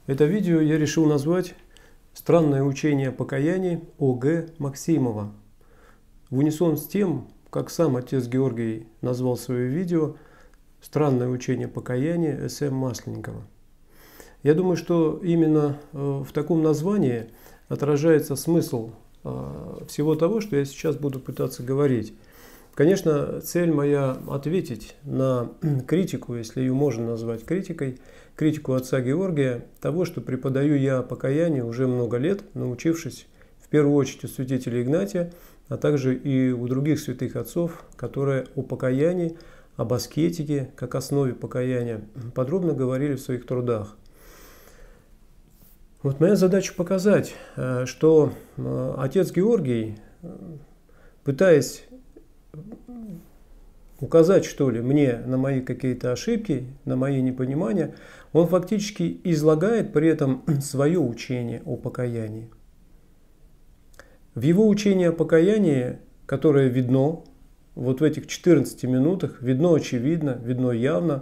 Это видео я решил назвать «Странное учение о покаянии О.Г. Максимова». В унисон с тем, как сам отец Георгий назвал свое видео «Странное учение покаяния С.М. Масленникова». Я думаю, что именно в таком названии отражается смысл всего того, что я сейчас буду пытаться говорить. Конечно, цель моя ответить на критику, если ее можно назвать критикой, критику отца Георгия, того, что преподаю я покаяние уже много лет, научившись в первую очередь у святителя Игнатия, а также и у других святых отцов, которые о покаянии, об аскетике, как основе покаяния, подробно говорили в своих трудах. Вот моя задача показать, что отец Георгий, пытаясь указать, что ли, мне на мои какие-то ошибки, на мои непонимания, он фактически излагает при этом свое учение о покаянии. В его учении о покаянии, которое видно вот в этих 14 минутах, видно очевидно, видно явно,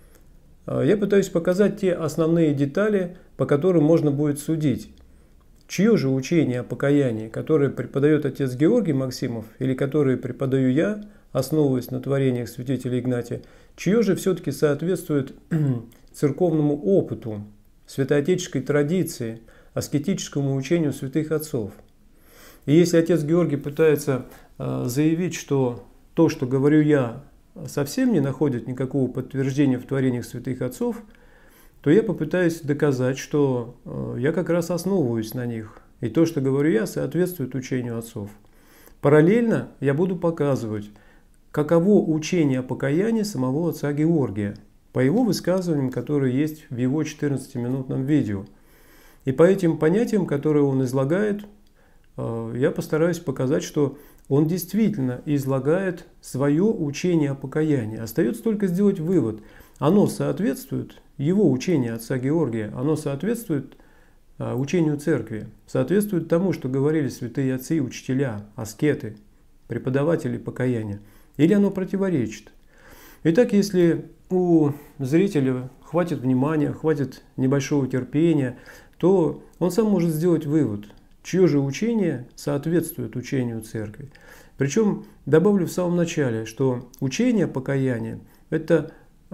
я пытаюсь показать те основные детали, по которым можно будет судить, чье же учение о покаянии, которое преподает отец Георгий Максимов или которое преподаю я, основываясь на творениях святителя Игнатия, чье же все-таки соответствует церковному опыту, святоотеческой традиции, аскетическому учению святых отцов. И если отец Георгий пытается заявить, что то, что говорю я, совсем не находит никакого подтверждения в творениях святых отцов, то я попытаюсь доказать, что я как раз основываюсь на них. И то, что говорю я, соответствует учению отцов. Параллельно я буду показывать, каково учение о покаянии самого отца Георгия, по его высказываниям, которые есть в его 14-минутном видео. И по этим понятиям, которые он излагает, я постараюсь показать, что он действительно излагает свое учение о покаянии. Остается только сделать вывод. Оно соответствует, его учение отца Георгия, оно соответствует учению церкви, соответствует тому, что говорили святые отцы и учителя, аскеты, преподаватели покаяния, или оно противоречит. Итак, если у зрителя хватит внимания, хватит небольшого терпения, то он сам может сделать вывод, чье же учение соответствует учению церкви. Причем добавлю в самом начале, что учение покаяния – это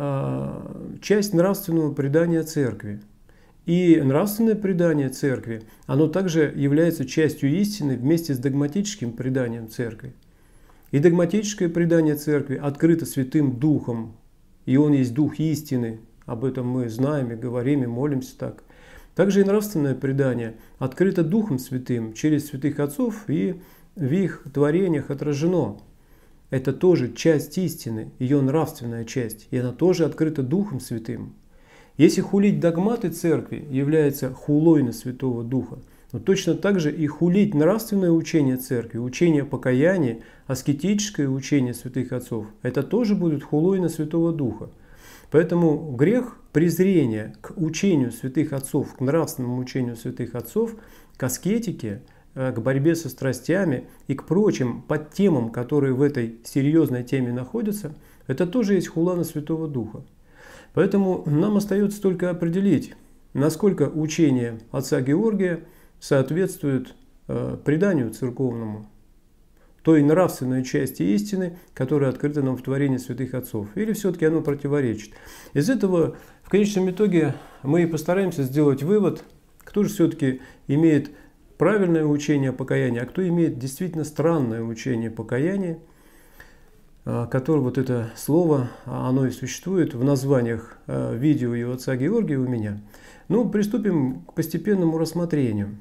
часть нравственного предания церкви. И нравственное предание церкви, оно также является частью истины вместе с догматическим преданием церкви. И догматическое предание церкви открыто Святым Духом, и Он есть Дух истины, об этом мы знаем и говорим, и молимся так. Также и нравственное предание открыто Духом Святым через святых отцов и в их творениях отражено. Это тоже часть истины, ее нравственная часть, и она тоже открыта Духом Святым. Если хулить догматы церкви является хулой на Святого Духа, но точно так же и хулить нравственное учение церкви, учение покаяния, аскетическое учение святых отцов, это тоже будет хулой на Святого Духа. Поэтому грех презрения к учению святых отцов, к нравственному учению святых отцов, к аскетике, к борьбе со страстями и к прочим подтемам, которые в этой серьезной теме находятся, это тоже есть хула на Святого Духа. Поэтому нам остается только определить, насколько учение отца Георгия соответствует преданию церковному, той нравственной части истины, которая открыта нам в творении святых отцов, или все-таки оно противоречит. Из этого в конечном итоге мы и постараемся сделать вывод, кто же все-таки имеет правильное учение о покаянии, а кто имеет действительно странное учение покаяния, которое вот это слово, оно и существует в названиях видео и у отца Георгия, и у меня. Ну, приступим к постепенному рассмотрению.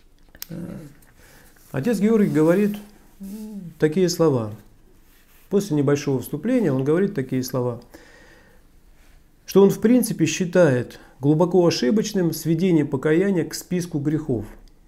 Отец Георгий говорит такие слова. После небольшого вступления он говорит такие слова, что он в принципе считает глубоко ошибочным сведение покаяния к списку грехов.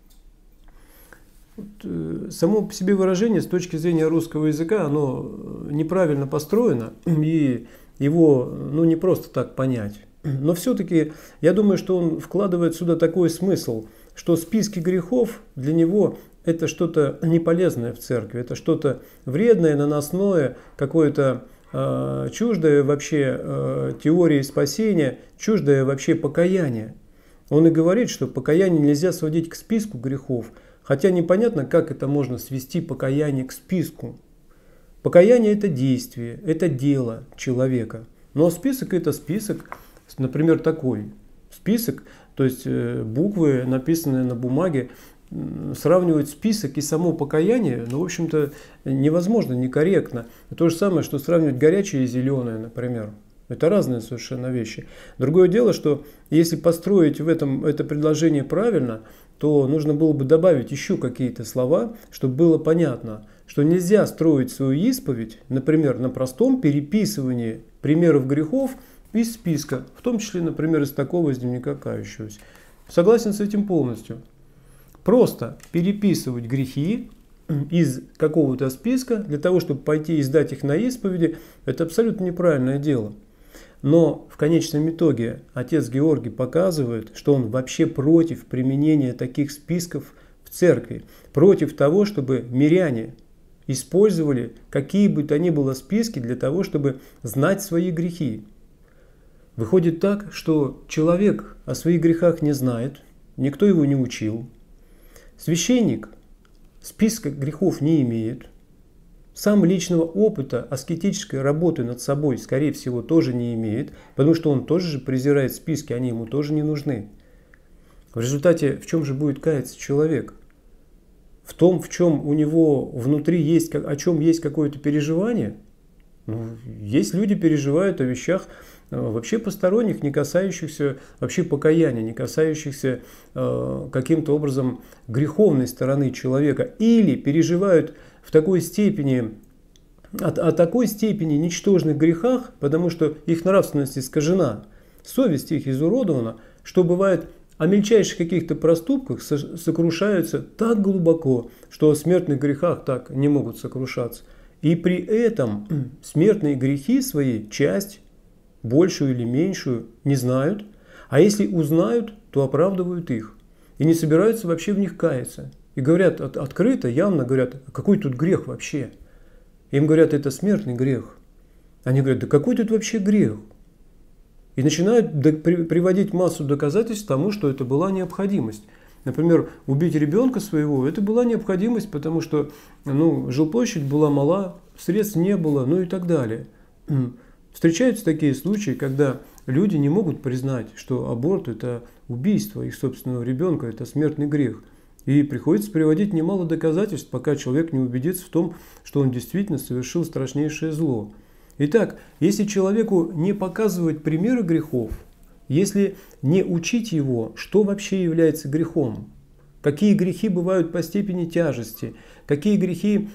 Само по себе выражение с точки зрения русского языка, оно неправильно построено, и его не просто так понять. Но все-таки я думаю, что он вкладывает сюда такой смысл, что списки грехов для него это что-то неполезное в церкви, это что-то вредное, наносное, какое-то чуждое вообще теории спасения, чуждое вообще покаяния. Он и говорит, что покаяние нельзя сводить к списку грехов, хотя непонятно, как это можно свести покаяние к списку. Покаяние – это действие, это дело человека. Но список – это список, например, такой. Список, то есть буквы, написанные на бумаге, сравнивать список и само покаяние, ну, в общем-то, невозможно, некорректно. То же самое, что сравнивать горячее и зеленое, например. Это разные совершенно вещи. Другое дело, что если построить это предложение правильно, то нужно было бы добавить еще какие-то слова, чтобы было понятно, что нельзя строить свою исповедь, например, на простом переписывании примеров грехов из списка, в том числе, например, из такого, из дневника кающегося. Согласен с этим полностью. Просто переписывать грехи из какого-то списка для того, чтобы пойти и сдать их на исповеди, это абсолютно неправильное дело. Но в конечном итоге отец Георгий показывает, что он вообще против применения таких списков в церкви, против того, чтобы миряне использовали какие бы то ни было списки для того, чтобы знать свои грехи. Выходит так, что человек о своих грехах не знает, никто его не учил. Священник списка грехов не имеет. Сам личного опыта аскетической работы над собой, скорее всего, тоже не имеет, потому что он тоже же презирает списки, они ему тоже не нужны. В результате в чем же будет каяться человек? В том, в чем у него внутри есть, о чем есть какое-то переживание? Ну, есть люди, переживают о вещах вообще посторонних, не касающихся вообще покаяния, не касающихся каким-то образом греховной стороны человека. Или переживают в такой степени, о такой степени ничтожных грехах, потому что их нравственность искажена, совесть их изуродована, что бывает о мельчайших каких-то проступках сокрушаются так глубоко, что о смертных грехах так не могут сокрушаться. И при этом смертные грехи свои, часть, большую или меньшую, не знают, а если узнают, то оправдывают их и не собираются вообще в них каяться. И говорят открыто, явно говорят, какой тут грех вообще? Им говорят, это смертный грех. Они говорят, да какой тут вообще грех? И начинают приводить массу доказательств тому, что это была необходимость. Например, убить ребенка своего, это была необходимость, потому что жилплощадь была мала, средств не было, ну и так далее. Встречаются такие случаи, когда люди не могут признать, что аборт – это убийство их собственного ребенка, это смертный грех. И приходится приводить немало доказательств, пока человек не убедится в том, что он действительно совершил страшнейшее зло. Итак, если человеку не показывать примеры грехов, если не учить его, что вообще является грехом, какие грехи бывают по степени тяжести, какие грехи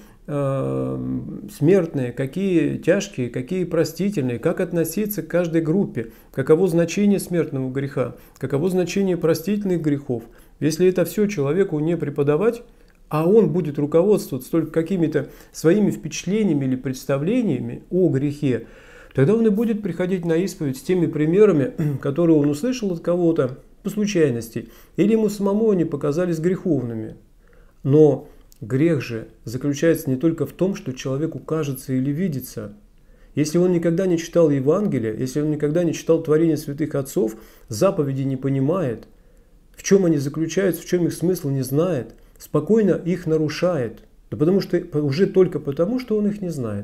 смертные, какие тяжкие, какие простительные, как относиться к каждой группе, каково значение смертного греха, каково значение простительных грехов. Если это все человеку не преподавать, а он будет руководствоваться только какими-то своими впечатлениями или представлениями о грехе, тогда он и будет приходить на исповедь с теми примерами, которые он услышал от кого-то по случайности, или ему самому они показались греховными. Но грех же заключается не только в том, что человеку кажется или видится. Если он никогда не читал Евангелие, если он никогда не читал творения святых отцов, заповеди не понимает, в чем они заключаются, в чем их смысл не знает, спокойно их нарушает. Да потому что уже только потому, что он их не знает.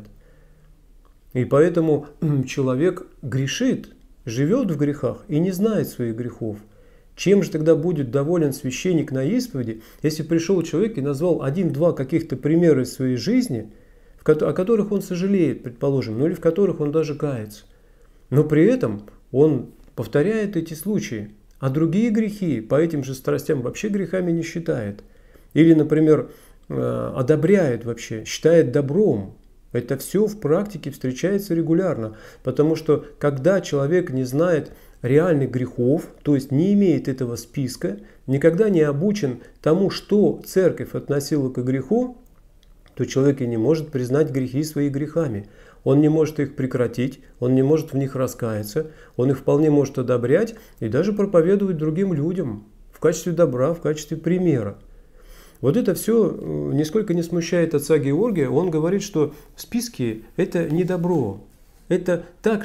И поэтому человек грешит, живет в грехах и не знает своих грехов. Чем же тогда будет доволен священник на исповеди, если пришел человек и назвал один-два каких-то примера из своей жизни, о которых он сожалеет, предположим, ну или в которых он даже кается. Но при этом он повторяет эти случаи, а другие грехи по этим же страстям вообще грехами не считает. Или, например, одобряет вообще, считает добром. Это все в практике встречается регулярно, потому что когда человек не знает реальных грехов, то есть не имеет этого списка, никогда не обучен тому, что церковь относила к греху, то человек и не может признать грехи своими грехами. Он не может их прекратить, он не может в них раскаяться, он их вполне может одобрять и даже проповедовать другим людям в качестве добра, в качестве примера. Вот это все нисколько не смущает отца Георгия. Он говорит, что списки – это не добро. это так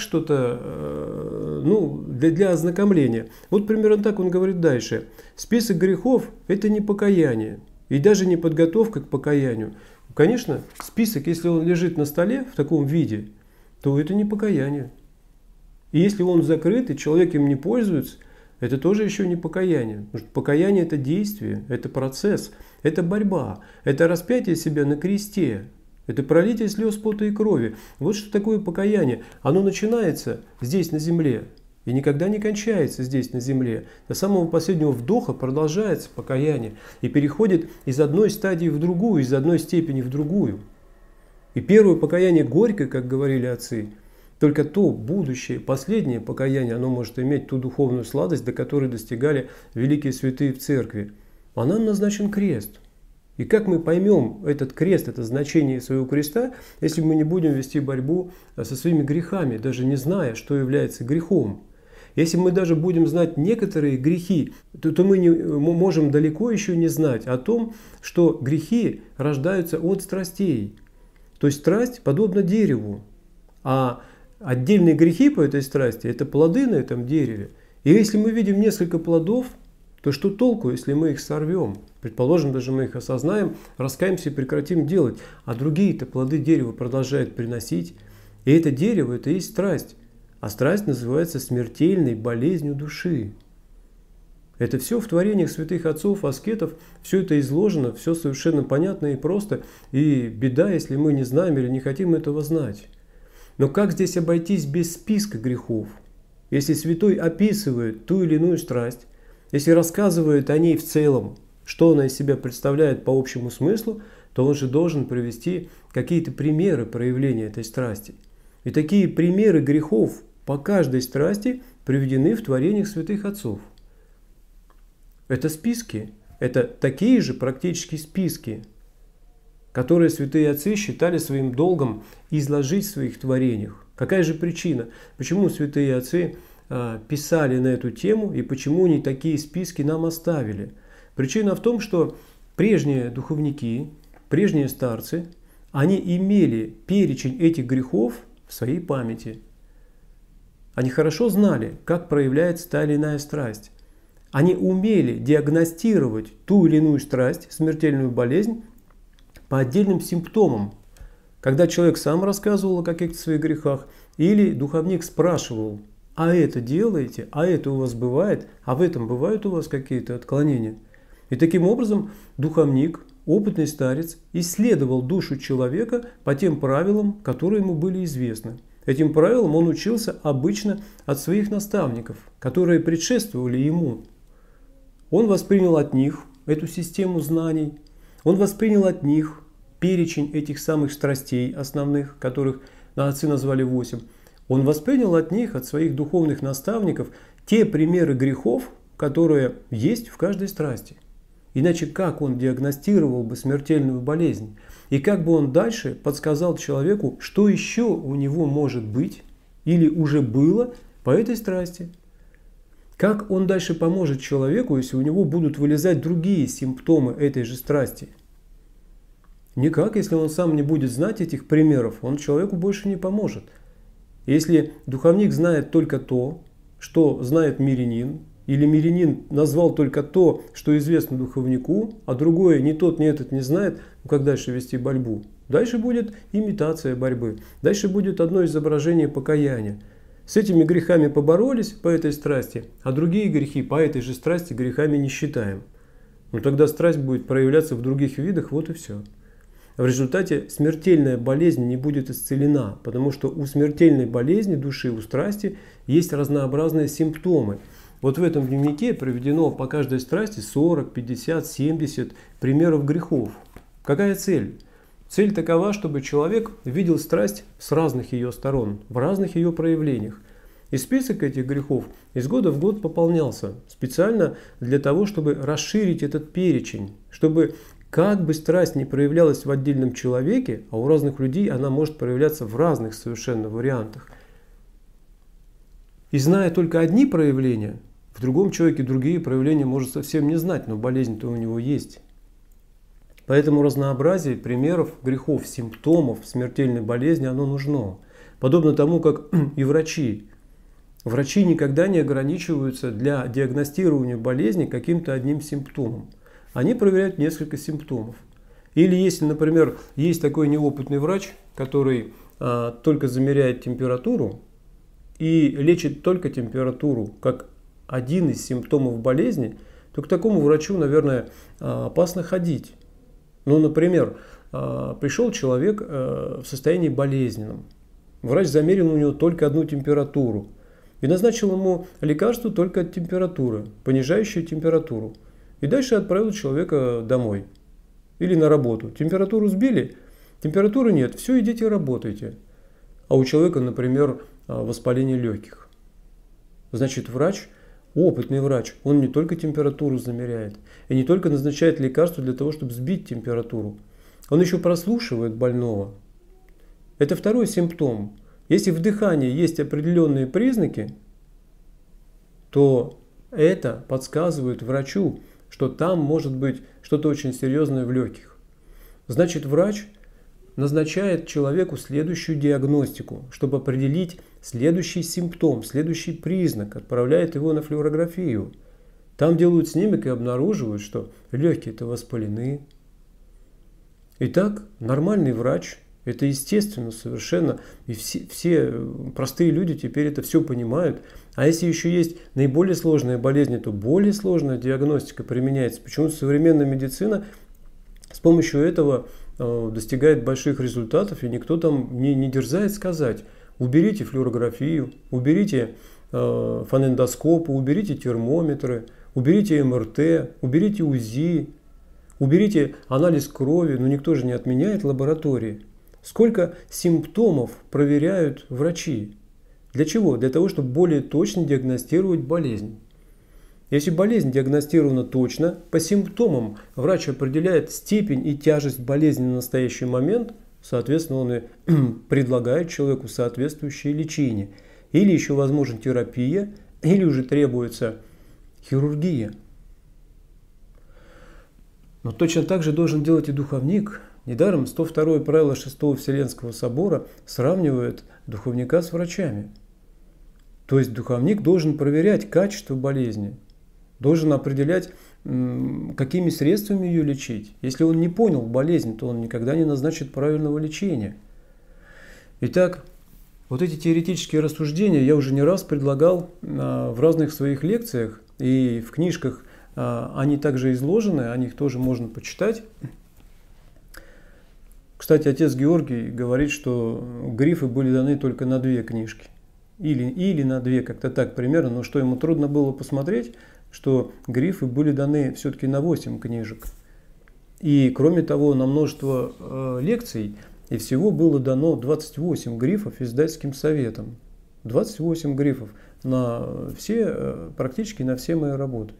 что-то, ну, для ознакомления. Вот примерно так он говорит дальше. Список грехов – это не покаяние и даже не подготовка к покаянию. Конечно, список, если он лежит на столе в таком виде, то это не покаяние. И если он закрыт, и человек им не пользуется, это тоже еще не покаяние. Потому что покаяние – это действие, это процесс, это борьба, это распятие себя на кресте, это пролитие слез, пота и крови. Вот что такое покаяние. Оно начинается здесь, на земле, и никогда не кончается здесь, на земле. До самого последнего вдоха продолжается покаяние и переходит из одной стадии в другую, из одной степени в другую. И первое покаяние горькое, как говорили отцы. Только то будущее, последнее покаяние, оно может иметь ту духовную сладость, до которой достигали великие святые в церкви. А нам назначен крест. И как мы поймем этот крест, это значение своего креста, если мы не будем вести борьбу со своими грехами, даже не зная, что является грехом? Если мы даже будем знать некоторые грехи, то мы можем далеко еще не знать о том, что грехи рождаются от страстей. То есть страсть подобна дереву, а отдельные грехи по этой страсти – это плоды на этом дереве. И если мы видим несколько плодов, то что толку, если мы их сорвем? Предположим, даже мы их осознаем, раскаемся и прекратим делать, а другие-то плоды дерева продолжают приносить. И это дерево – это и есть страсть. А страсть называется смертельной болезнью души. Это все в творениях святых отцов, аскетов, все это изложено, все совершенно понятно и просто. И беда, если мы не знаем или не хотим этого знать. Но как здесь обойтись без списка грехов? Если святой описывает ту или иную страсть, если рассказывает о ней в целом, что она из себя представляет по общему смыслу, то он же должен привести какие-то примеры проявления этой страсти. И такие примеры грехов по каждой страсти приведены в творениях святых отцов. Это списки, это такие же практически списки, которые святые отцы считали своим долгом изложить в своих творениях. Какая же причина? Почему святые отцы писали на эту тему и почему они такие списки нам оставили? Причина в том, что прежние духовники, прежние старцы, они имели перечень этих грехов в своей памяти. Они хорошо знали, как проявляется та или иная страсть. Они умели диагностировать ту или иную страсть, смертельную болезнь, по отдельным симптомам. Когда человек сам рассказывал о каких-то своих грехах, или духовник спрашивал: а это делаете, а это у вас бывает, а в этом бывают у вас какие-то отклонения? И таким образом духовник, опытный старец, исследовал душу человека по тем правилам, которые ему были известны. Этим правилам он учился обычно от своих наставников, которые предшествовали ему. Он воспринял от них эту систему знаний, он воспринял от них перечень этих самых страстей основных, которых отцы назвали 8. Он воспринял от них, от своих духовных наставников, те примеры грехов, которые есть в каждой страсти. Иначе как он диагностировал бы смертельную болезнь? И как бы он дальше подсказал человеку, что еще у него может быть или уже было по этой страсти? Как он дальше поможет человеку, если у него будут вылезать другие симптомы этой же страсти? Никак, если он сам не будет знать этих примеров, он человеку больше не поможет. Если духовник знает только то, что знает мирянин, или мирянин назвал только то, что известно духовнику, а другое ни тот, ни этот не знает, как дальше вести борьбу? Дальше будет имитация борьбы, дальше будет одно изображение покаяния. С этими грехами поборолись по этой страсти, а другие грехи по этой же страсти грехами не считаем. Но тогда страсть будет проявляться в других видах, вот и все. В результате смертельная болезнь не будет исцелена, потому что у смертельной болезни души, у страсти есть разнообразные симптомы. Вот в этом дневнике приведено по каждой страсти 40, 50, 70 примеров грехов. Какая цель? Цель такова, чтобы человек видел страсть с разных ее сторон, в разных ее проявлениях. И список этих грехов из года в год пополнялся специально для того, чтобы расширить этот перечень, чтобы как бы страсть не проявлялась в отдельном человеке, а у разных людей она может проявляться в разных совершенно вариантах. И зная только одни проявления, в другом человеке другие проявления может совсем не знать, но болезнь-то у него есть. Поэтому разнообразие примеров грехов, симптомов смертельной болезни, оно нужно. Подобно тому, как и врачи. Врачи никогда не ограничиваются для диагностирования болезни каким-то одним симптомом. Они проверяют несколько симптомов. Или если, например, есть такой неопытный врач, который только замеряет температуру и лечит только температуру как один из симптомов болезни, то к такому врачу, наверное, опасно ходить. Ну, например, пришел человек в состоянии болезненном. Врач замерил у него только одну температуру и назначил ему лекарство только от температуры, понижающее температуру. И дальше отправил человека домой или на работу. Температуру сбили, температуры нет, все, идите работайте. А у человека, например, воспаление легких. Значит, врач, опытный врач, он не только температуру замеряет и не только назначает лекарства для того, чтобы сбить температуру. Он еще прослушивает больного. Это второй симптом. Если в дыхании есть определенные признаки, то это подсказывает врачу, что там может быть что-то очень серьезное в легких. Значит, врач назначает человеку следующую диагностику, чтобы определить следующий симптом, следующий признак, отправляет его на флюорографию. Там делают снимок и обнаруживают, что легкие-то воспалены. Итак, нормальный врач, это естественно совершенно, и все простые люди теперь это все понимают. А если еще есть наиболее сложные болезни, то более сложная диагностика применяется. Почему современная медицина с помощью этого достигает больших результатов, и никто там не дерзает сказать: уберите флюорографию, уберите фонендоскопы, уберите термометры, уберите МРТ, уберите УЗИ, уберите анализ крови. Но никто же не отменяет лаборатории. Сколько симптомов проверяют врачи? Для чего? Для того, чтобы более точно диагностировать болезнь. Если болезнь диагностирована точно, по симптомам врач определяет степень и тяжесть болезни на настоящий момент, соответственно, он и предлагает человеку соответствующее лечение. Или еще возможна терапия, или уже требуется хирургия. Но точно так же должен делать и духовник. Недаром 102 правило 6-го Вселенского собора сравнивает духовника с врачами. То есть духовник должен проверять качество болезни, должен определять, какими средствами ее лечить. Если он не понял болезнь, то он никогда не назначит правильного лечения. Итак, вот эти теоретические рассуждения я уже не раз предлагал в разных своих лекциях, и в книжках они также изложены, о них тоже можно почитать. Кстати, отец Георгий говорит, что грифы были даны только на 2 книжки. Или на 2, как-то так примерно. Но что ему трудно было посмотреть, что грифы были даны все-таки на 8 книжек. И кроме того, на множество лекций, и всего было дано 28 грифов издательским советом. 28 грифов на все, практически на все мои работы.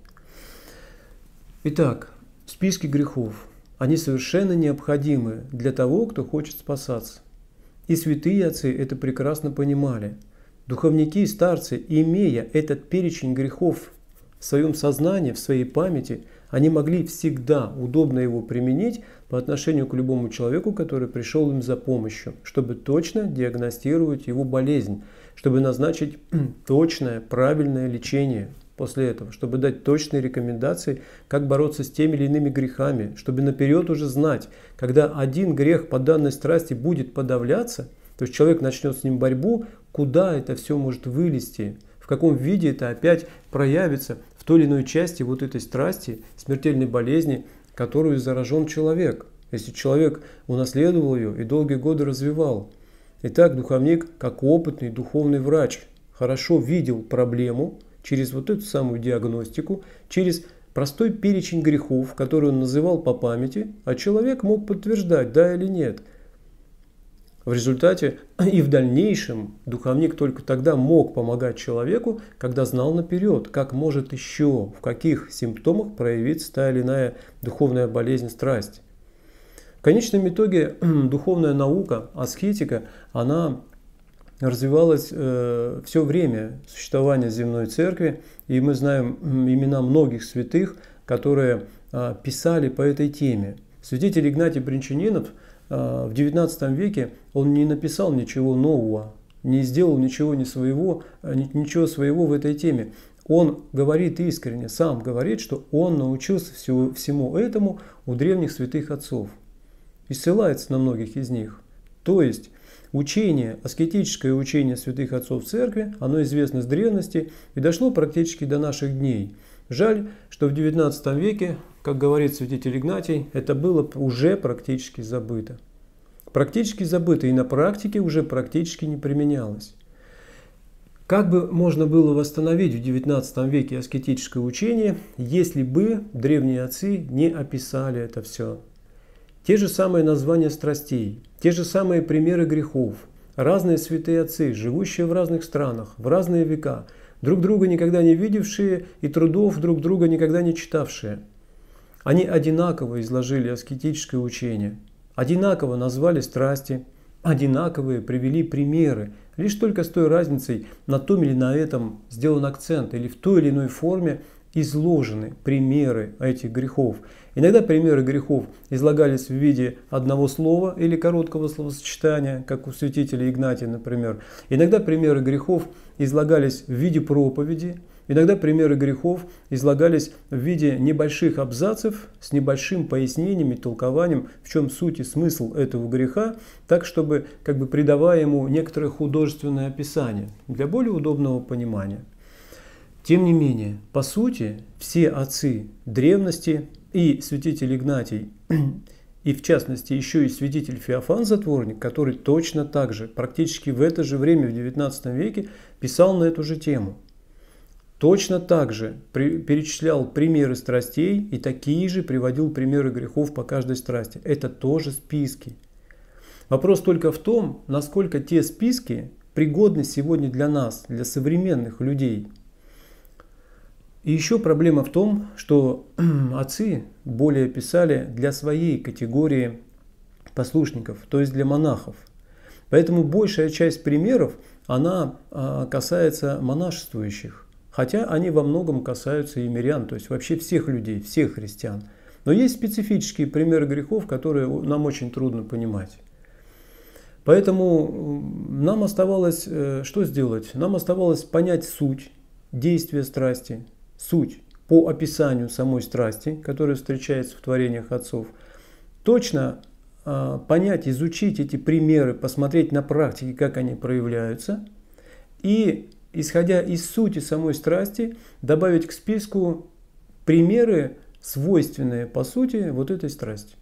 Итак, списки грехов. Они совершенно необходимы для того, кто хочет спасаться. И святые отцы это прекрасно понимали. Духовники и старцы, имея этот перечень грехов в своем сознании, в своей памяти, они могли всегда удобно его применить по отношению к любому человеку, который пришел им за помощью, чтобы точно диагностировать его болезнь, чтобы назначить точное, правильное лечение после этого, чтобы дать точные рекомендации, как бороться с теми или иными грехами, чтобы наперед уже знать, когда один грех по данной страсти будет подавляться, то есть человек начнет с ним борьбу, куда это все может вылезти, в каком виде это опять проявится в той или иной части вот этой страсти, смертельной болезни, которую заражен человек, если человек унаследовал ее и долгие годы развивал. Итак, духовник, как опытный духовный врач, хорошо видел проблему через вот эту самую диагностику, через простой перечень грехов, который он называл по памяти, а человек мог подтверждать, да или нет. В результате и в дальнейшем духовник только тогда мог помогать человеку, когда знал наперед, как может еще, в каких симптомах проявиться та или иная духовная болезнь, страсть. В конечном итоге духовная наука, аскетика, она развивалась все время существования земной церкви, и мы знаем имена многих святых, которые писали по этой теме. Святитель Игнатий Бринчанинов в XIX веке он не написал ничего нового. не сделал ничего ничего своего в этой теме. Он говорит искренне, сам говорит, что он научился всему этому у древних святых отцов. И ссылается на многих из них. То есть учение, аскетическое учение святых отцов в церкви, оно известно с древности и дошло практически до наших дней. Жаль, что в XIX веке, как говорит святитель Игнатий, это было уже практически забыто. Практически забыто и на практике уже практически не применялось. Как бы можно было восстановить в XIX веке аскетическое учение, если бы древние отцы не описали это все? Те же самые названия страстей, те же самые примеры грехов, разные святые отцы, живущие в разных странах, в разные века, друг друга никогда не видевшие и трудов друг друга никогда не читавшие. Они одинаково изложили аскетическое учение, одинаково назвали страсти, одинаковые привели примеры, лишь только с той разницей, на том или на этом сделан акцент, или в той или иной форме изложены примеры этих грехов. Иногда примеры грехов излагались в виде одного слова или короткого словосочетания, как у святителя Игнатия, например. Иногда примеры грехов излагались в виде проповеди. Иногда примеры грехов излагались в виде небольших абзацев с небольшим пояснением и толкованием, в чем суть и смысл этого греха, так, чтобы придавая ему некоторое художественное описание для более удобного понимания. Тем не менее, по сути, все отцы древности и святитель Игнатий, и в частности еще и святитель Феофан Затворник, который точно так же, практически в это же время, в XIX веке, писал на эту же тему. Точно так же перечислял примеры страстей и такие же приводил примеры грехов по каждой страсти. Это тоже списки. Вопрос только в том, насколько те списки пригодны сегодня для нас, для современных людей. И еще проблема в том, что отцы более писали для своей категории послушников, то есть для монахов. Поэтому большая часть примеров, она касается монашествующих. Хотя они во многом касаются и мирян, то есть вообще всех людей, всех христиан. Но есть специфические примеры грехов, которые нам очень трудно понимать. Поэтому нам оставалось что сделать? Нам оставалось понять суть действия страсти, суть по описанию самой страсти, которая встречается в творениях отцов. Точно понять, изучить эти примеры, посмотреть на практике, как они проявляются. И исходя из сути самой страсти, добавить к списку примеры, свойственные по сути вот этой страсти.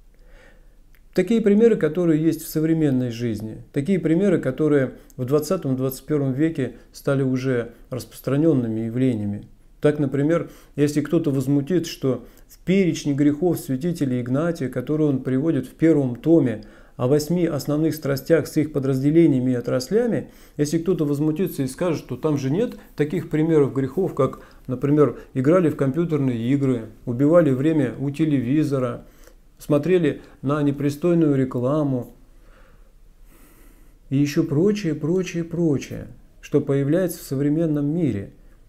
Такие примеры, которые есть в современной жизни. Такие примеры, которые в 20-21 веке стали уже распространенными явлениями. Так, например, если кто-то возмутит, что в перечне грехов святителя Игнатия, который он приводит в первом томе, о 8 основных страстях с их подразделениями и отраслями, если кто-то возмутится и скажет, что там же нет таких примеров грехов, как, например, играли в компьютерные игры, убивали время у телевизора, смотрели на непристойную рекламу и еще прочее, что появляется в современном мире.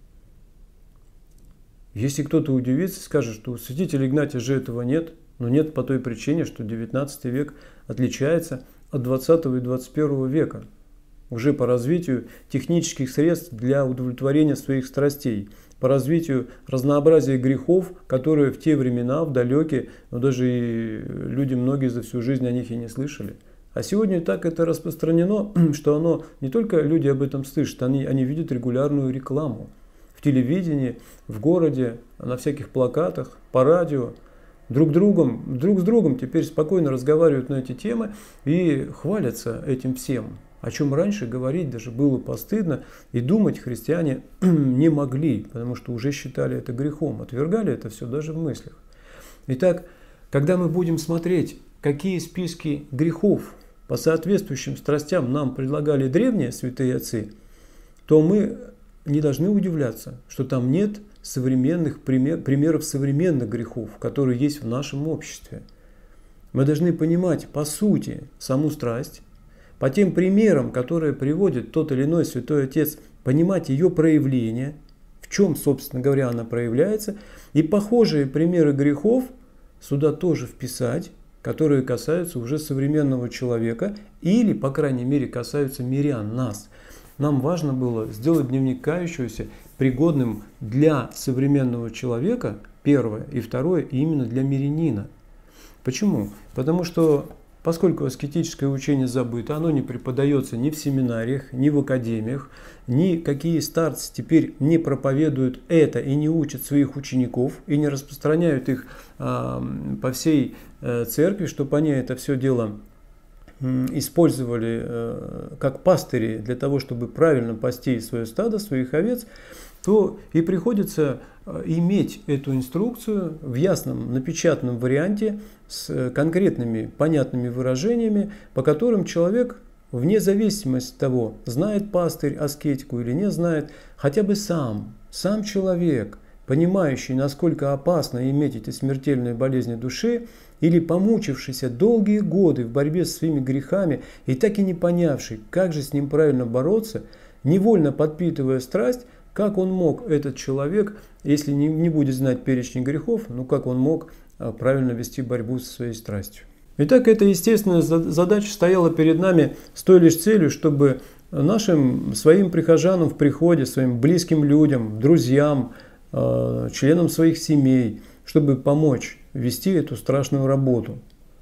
Если кто-то удивится и скажет, что у святителя Игнатия же этого нет, но нет по той причине, что 19 век отличается от 20 и 21 века. Уже по развитию технических средств для удовлетворения своих страстей, по развитию разнообразия грехов, которые в те времена, в далекие, но даже и люди многие за всю жизнь о них и не слышали. А сегодня так это распространено, что не только люди об этом слышат, они видят регулярную рекламу в телевидении, в городе, на всяких плакатах, по радио. Друг с другом теперь спокойно разговаривают на эти темы и хвалятся этим всем, о чем раньше говорить даже было постыдно, и думать христиане не могли, потому что уже считали это грехом, отвергали это все даже в мыслях. Итак, когда мы будем смотреть, какие списки грехов по соответствующим страстям нам предлагали древние святые отцы, то мы не должны удивляться, что там нет примеров современных грехов, которые есть в нашем обществе. Мы должны понимать по сути саму страсть, по тем примерам, которые приводит тот или иной святой отец, понимать ее проявление, в чем, собственно говоря, она проявляется, и похожие примеры грехов сюда тоже вписать, которые касаются уже современного человека или, по крайней мере, касаются мирян, нас. Нам важно было сделать дневник кающегося пригодным для современного человека, первое, и второе, именно для мирянина. Почему? Потому что, поскольку аскетическое учение забыто, оно не преподается ни в семинариях, ни в академиях, никакие старцы теперь не проповедуют это и не учат своих учеников, и не распространяют их по всей церкви, чтобы они это все дело использовали как пастыри для того, чтобы правильно пасти свое стадо, своих овец, то и приходится иметь эту инструкцию в ясном напечатанном варианте с конкретными понятными выражениями, по которым человек, вне зависимости от того, знает пастырь аскетику или не знает, хотя бы сам человек, понимающий, насколько опасно иметь эти смертельные болезни души, или помучившийся долгие годы в борьбе со своими грехами и так и не понявший, как же с ним правильно бороться, невольно подпитывая страсть, как он мог, этот человек, если не будет знать перечень грехов, как он мог правильно вести борьбу со своей страстью. Итак, эта естественная задача стояла перед нами с той лишь целью, чтобы своим прихожанам в приходе, своим близким людям, друзьям, членам своих семей, чтобы помочь вести эту страшную работу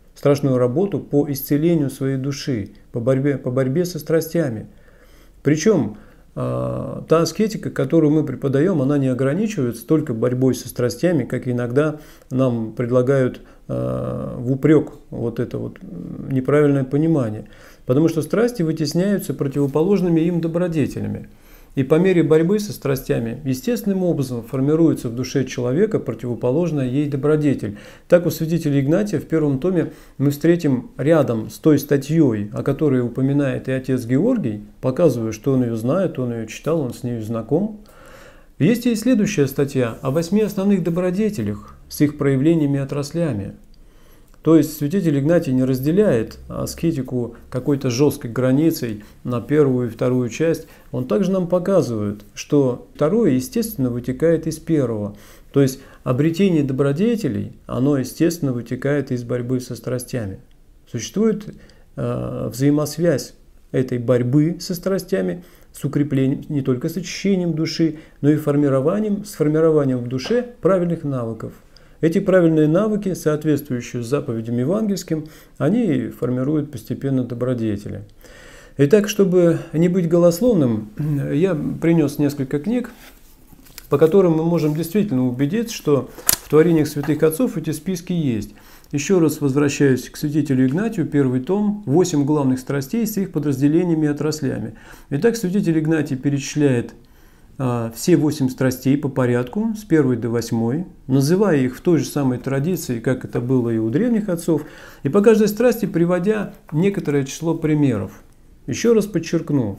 по исцелению своей души, по борьбе со страстями. Причем та аскетика, которую мы преподаем, она не ограничивается только борьбой со страстями, как иногда нам предлагают в упрек это неправильное понимание. Потому что страсти вытесняются противоположными им добродетелями. И по мере борьбы со страстями естественным образом формируется в душе человека противоположная ей добродетель. Так у святителя Игнатия в первом томе мы встретим рядом с той статьей, о которой упоминает и отец Георгий, показывая, что он ее знает, он ее читал, он с ней знаком. Есть и следующая статья о 8 основных добродетелях с их проявлениями и отраслями. То есть святитель Игнатий не разделяет аскетику какой-то жесткой границей на первую и вторую часть. Он также нам показывает, что второе, естественно, вытекает из первого. То есть обретение добродетелей, оно, естественно, вытекает из борьбы со страстями. Существует взаимосвязь этой борьбы со страстями с укреплением, не только с очищением души, но и с формированием в душе правильных навыков. Эти правильные навыки, соответствующие заповедям евангельским, они формируют постепенно добродетели. Итак, чтобы не быть голословным, я принес несколько книг, по которым мы можем действительно убедиться, что в творениях святых отцов эти списки есть. Еще раз возвращаюсь к святителю Игнатию, первый том, 8 главных страстей с их подразделениями и отраслями. Итак, святитель Игнатий перечисляет все 8 страстей по порядку, с 1 до 8, называя их в той же самой традиции, как это было и у древних отцов, и по каждой страсти приводя некоторое число примеров. Еще раз подчеркну,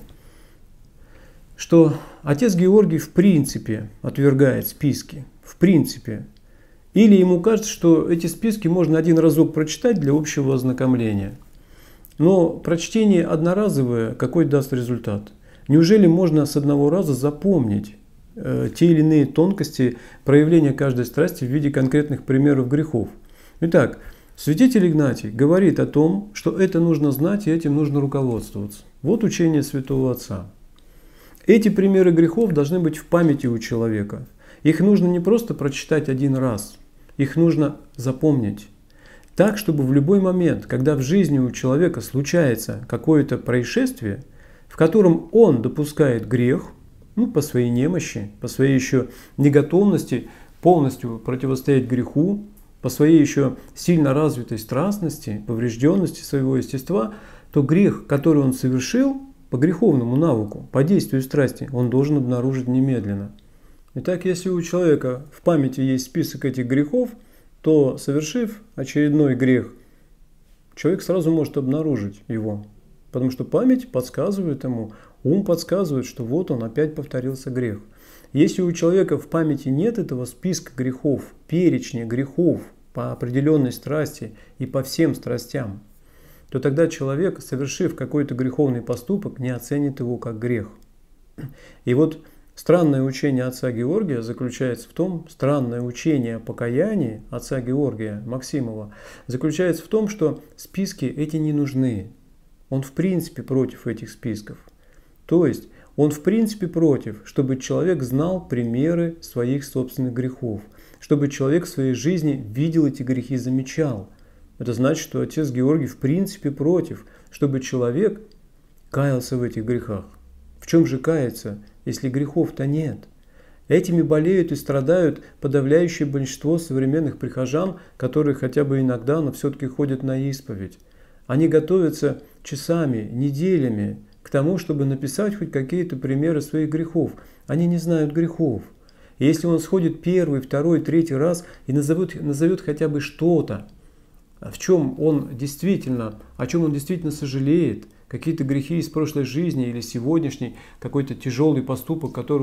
что отец Георгий в принципе отвергает списки, в принципе. Или ему кажется, что эти списки можно один разок прочитать для общего ознакомления. Но прочтение одноразовое какой даст результат? Неужели можно с одного раза запомнить те или иные тонкости проявления каждой страсти в виде конкретных примеров грехов? Итак, святитель Игнатий говорит о том, что это нужно знать и этим нужно руководствоваться. Вот учение святого отца. Эти примеры грехов должны быть в памяти у человека. Их нужно не просто прочитать один раз, их нужно запомнить. Так, чтобы в любой момент, когда в жизни у человека случается какое-то происшествие, в котором он допускает грех, по своей немощи, по своей еще неготовности полностью противостоять греху, по своей еще сильно развитой страстности, поврежденности своего естества, то грех, который он совершил по греховному навыку, по действию страсти, он должен обнаружить немедленно. Итак, если у человека в памяти есть список этих грехов, то, совершив очередной грех, человек сразу может обнаружить его. Потому что память подсказывает ему, ум подсказывает, что вот он опять повторился грех. Если у человека в памяти нет этого списка грехов, перечня грехов по определенной страсти и по всем страстям, то тогда человек, совершив какой-то греховный поступок, не оценит его как грех. И вот Странное учение отца Георгия заключается в том, странное учение о покаянии отца Георгия Максимова заключается в том, что списки эти не нужны. Он в принципе против этих списков. То есть он в принципе против, чтобы человек знал примеры своих собственных грехов, чтобы человек в своей жизни видел эти грехи и замечал. Это значит, что отец Георгий в принципе против, чтобы человек каялся в этих грехах. В чем же каяться, если грехов-то нет? Этими болеют и страдают подавляющее большинство современных прихожан, которые хотя бы иногда, но все-таки ходят на исповедь. Они готовятся часами, неделями к тому, чтобы написать хоть какие-то примеры своих грехов. Они не знают грехов. И если он сходит первый, второй, третий раз и назовет хотя бы что-то, о чем он действительно сожалеет, какие-то грехи из прошлой жизни или сегодняшней, какой-то тяжелый поступок, который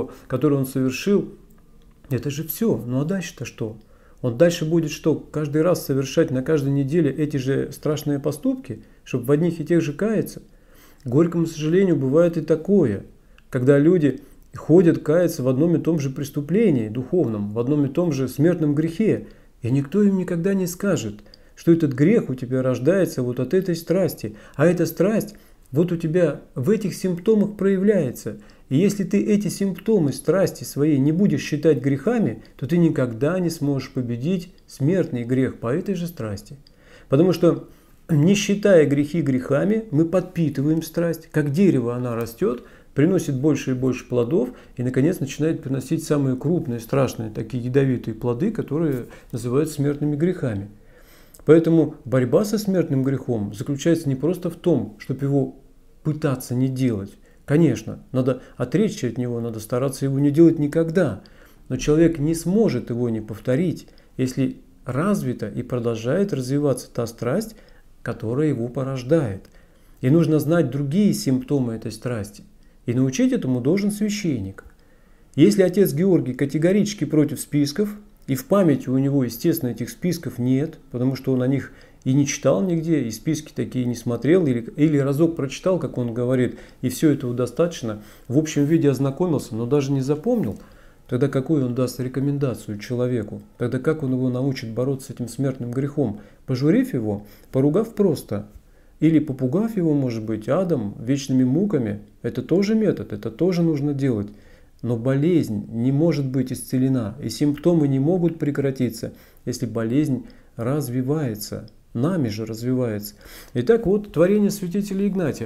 он совершил, это же все. Ну а дальше-то что? Он дальше будет что? Каждый раз совершать на каждой неделе эти же страшные поступки, чтобы в одних и тех же каяться? К горькому сожалению, бывает и такое, когда люди ходят каяться в одном и том же преступлении духовном, в одном и том же смертном грехе, и никто им никогда не скажет, что этот грех у тебя рождается вот от этой страсти, а эта страсть вот у тебя в этих симптомах проявляется. И если ты эти симптомы страсти своей не будешь считать грехами, то ты никогда не сможешь победить смертный грех по этой же страсти. Потому что, не считая грехи грехами, мы подпитываем страсть, как дерево она растет, приносит больше и больше плодов и, наконец, начинает приносить самые крупные, страшные, такие ядовитые плоды, которые называют смертными грехами. Поэтому борьба со смертным грехом заключается не просто в том, чтобы его пытаться не делать. Конечно, надо отречься от него, надо стараться его не делать никогда. Но человек не сможет его не повторить, если развита и продолжает развиваться та страсть, которая его порождает. И нужно знать другие симптомы этой страсти. И научить этому должен священник. Если отец Георгий категорически против списков, и в памяти у него, естественно, этих списков нет, потому что он о них и не читал нигде, и списки такие не смотрел, или разок прочитал, как он говорит, и все этого достаточно, в общем виде ознакомился, но даже не запомнил, тогда какую он даст рекомендацию человеку? Тогда как он его научит бороться с этим смертным грехом? Пожурив его, поругав просто, или попугав его, может быть, адом, вечными муками? Это тоже метод, это тоже нужно делать. Но болезнь не может быть исцелена, и симптомы не могут прекратиться, если болезнь развивается, нами же развивается. Итак, вот творение святителя Игнатия.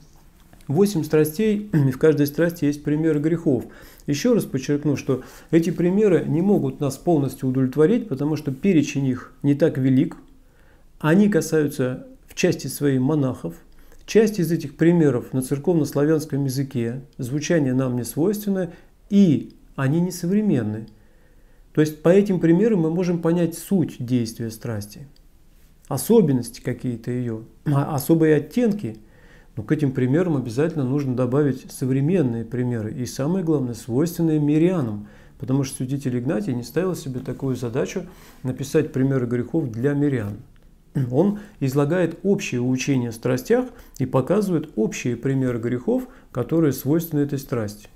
8 страстей, и в каждой страсти есть примеры грехов. Еще раз подчеркну, что эти примеры не могут нас полностью удовлетворить, потому что перечень их не так велик. Они касаются в части своей монахов. Часть из этих примеров на церковно-славянском языке, звучание нам не свойственно, и они несовременны. То есть по этим примерам мы можем понять суть действия страсти, особенности какие-то ее, особые оттенки. Но к этим примерам обязательно нужно добавить современные примеры и, самое главное, свойственные мирянам, потому что святитель Игнатий не ставил себе такую задачу написать примеры грехов для мирян. Он излагает общее учение о страстях и показывает общие примеры грехов, которые свойственны этой страсти.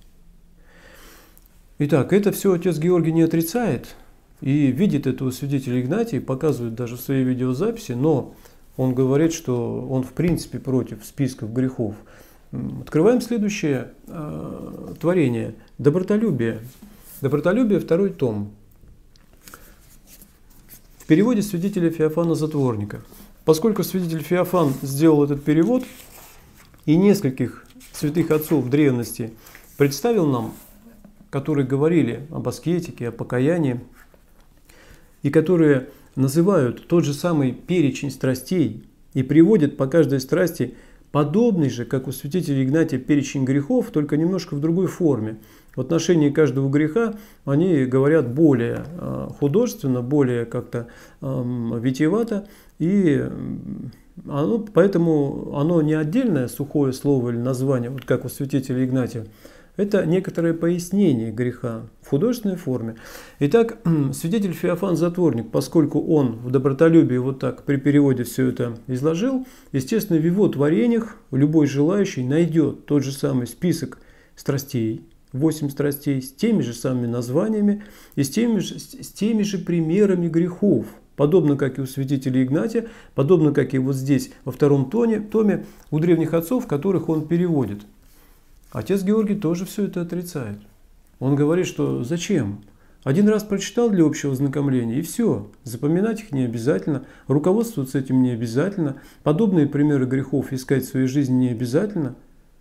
Итак, это все отец Георгий не отрицает и видит этого святителя Игнатия, показывает даже в своей видеозаписи, но он говорит, что он в принципе против списков грехов. Открываем следующее творение – добротолюбие. Добротолюбие, 2 том. В переводе святителя Феофана Затворника. Поскольку святитель Феофан сделал этот перевод и нескольких святых отцов древности представил нам, которые говорили об аскетике, о покаянии, и которые называют тот же самый перечень страстей и приводят по каждой страсти подобный же, как у святителя Игнатия, перечень грехов, только немножко в другой форме. В отношении каждого греха они говорят более художественно, более как-то витиевато, и поэтому оно не отдельное сухое слово или название, вот как у святителя Игнатия. Это некоторое пояснение греха в художественной форме. Итак, святитель Феофан Затворник, поскольку он в добротолюбии вот так при переводе все это изложил, естественно, в его творениях любой желающий найдет тот же самый список страстей, 8 страстей с теми же самыми названиями и с теми же примерами грехов. Подобно как и у святителя Игнатия, подобно как и вот здесь во втором томе у древних отцов, которых он переводит. Отец Георгий тоже все это отрицает. Он говорит, что зачем? Один раз прочитал для общего ознакомления, и все. Запоминать их не обязательно, руководствоваться этим не обязательно, подобные примеры грехов искать в своей жизни не обязательно.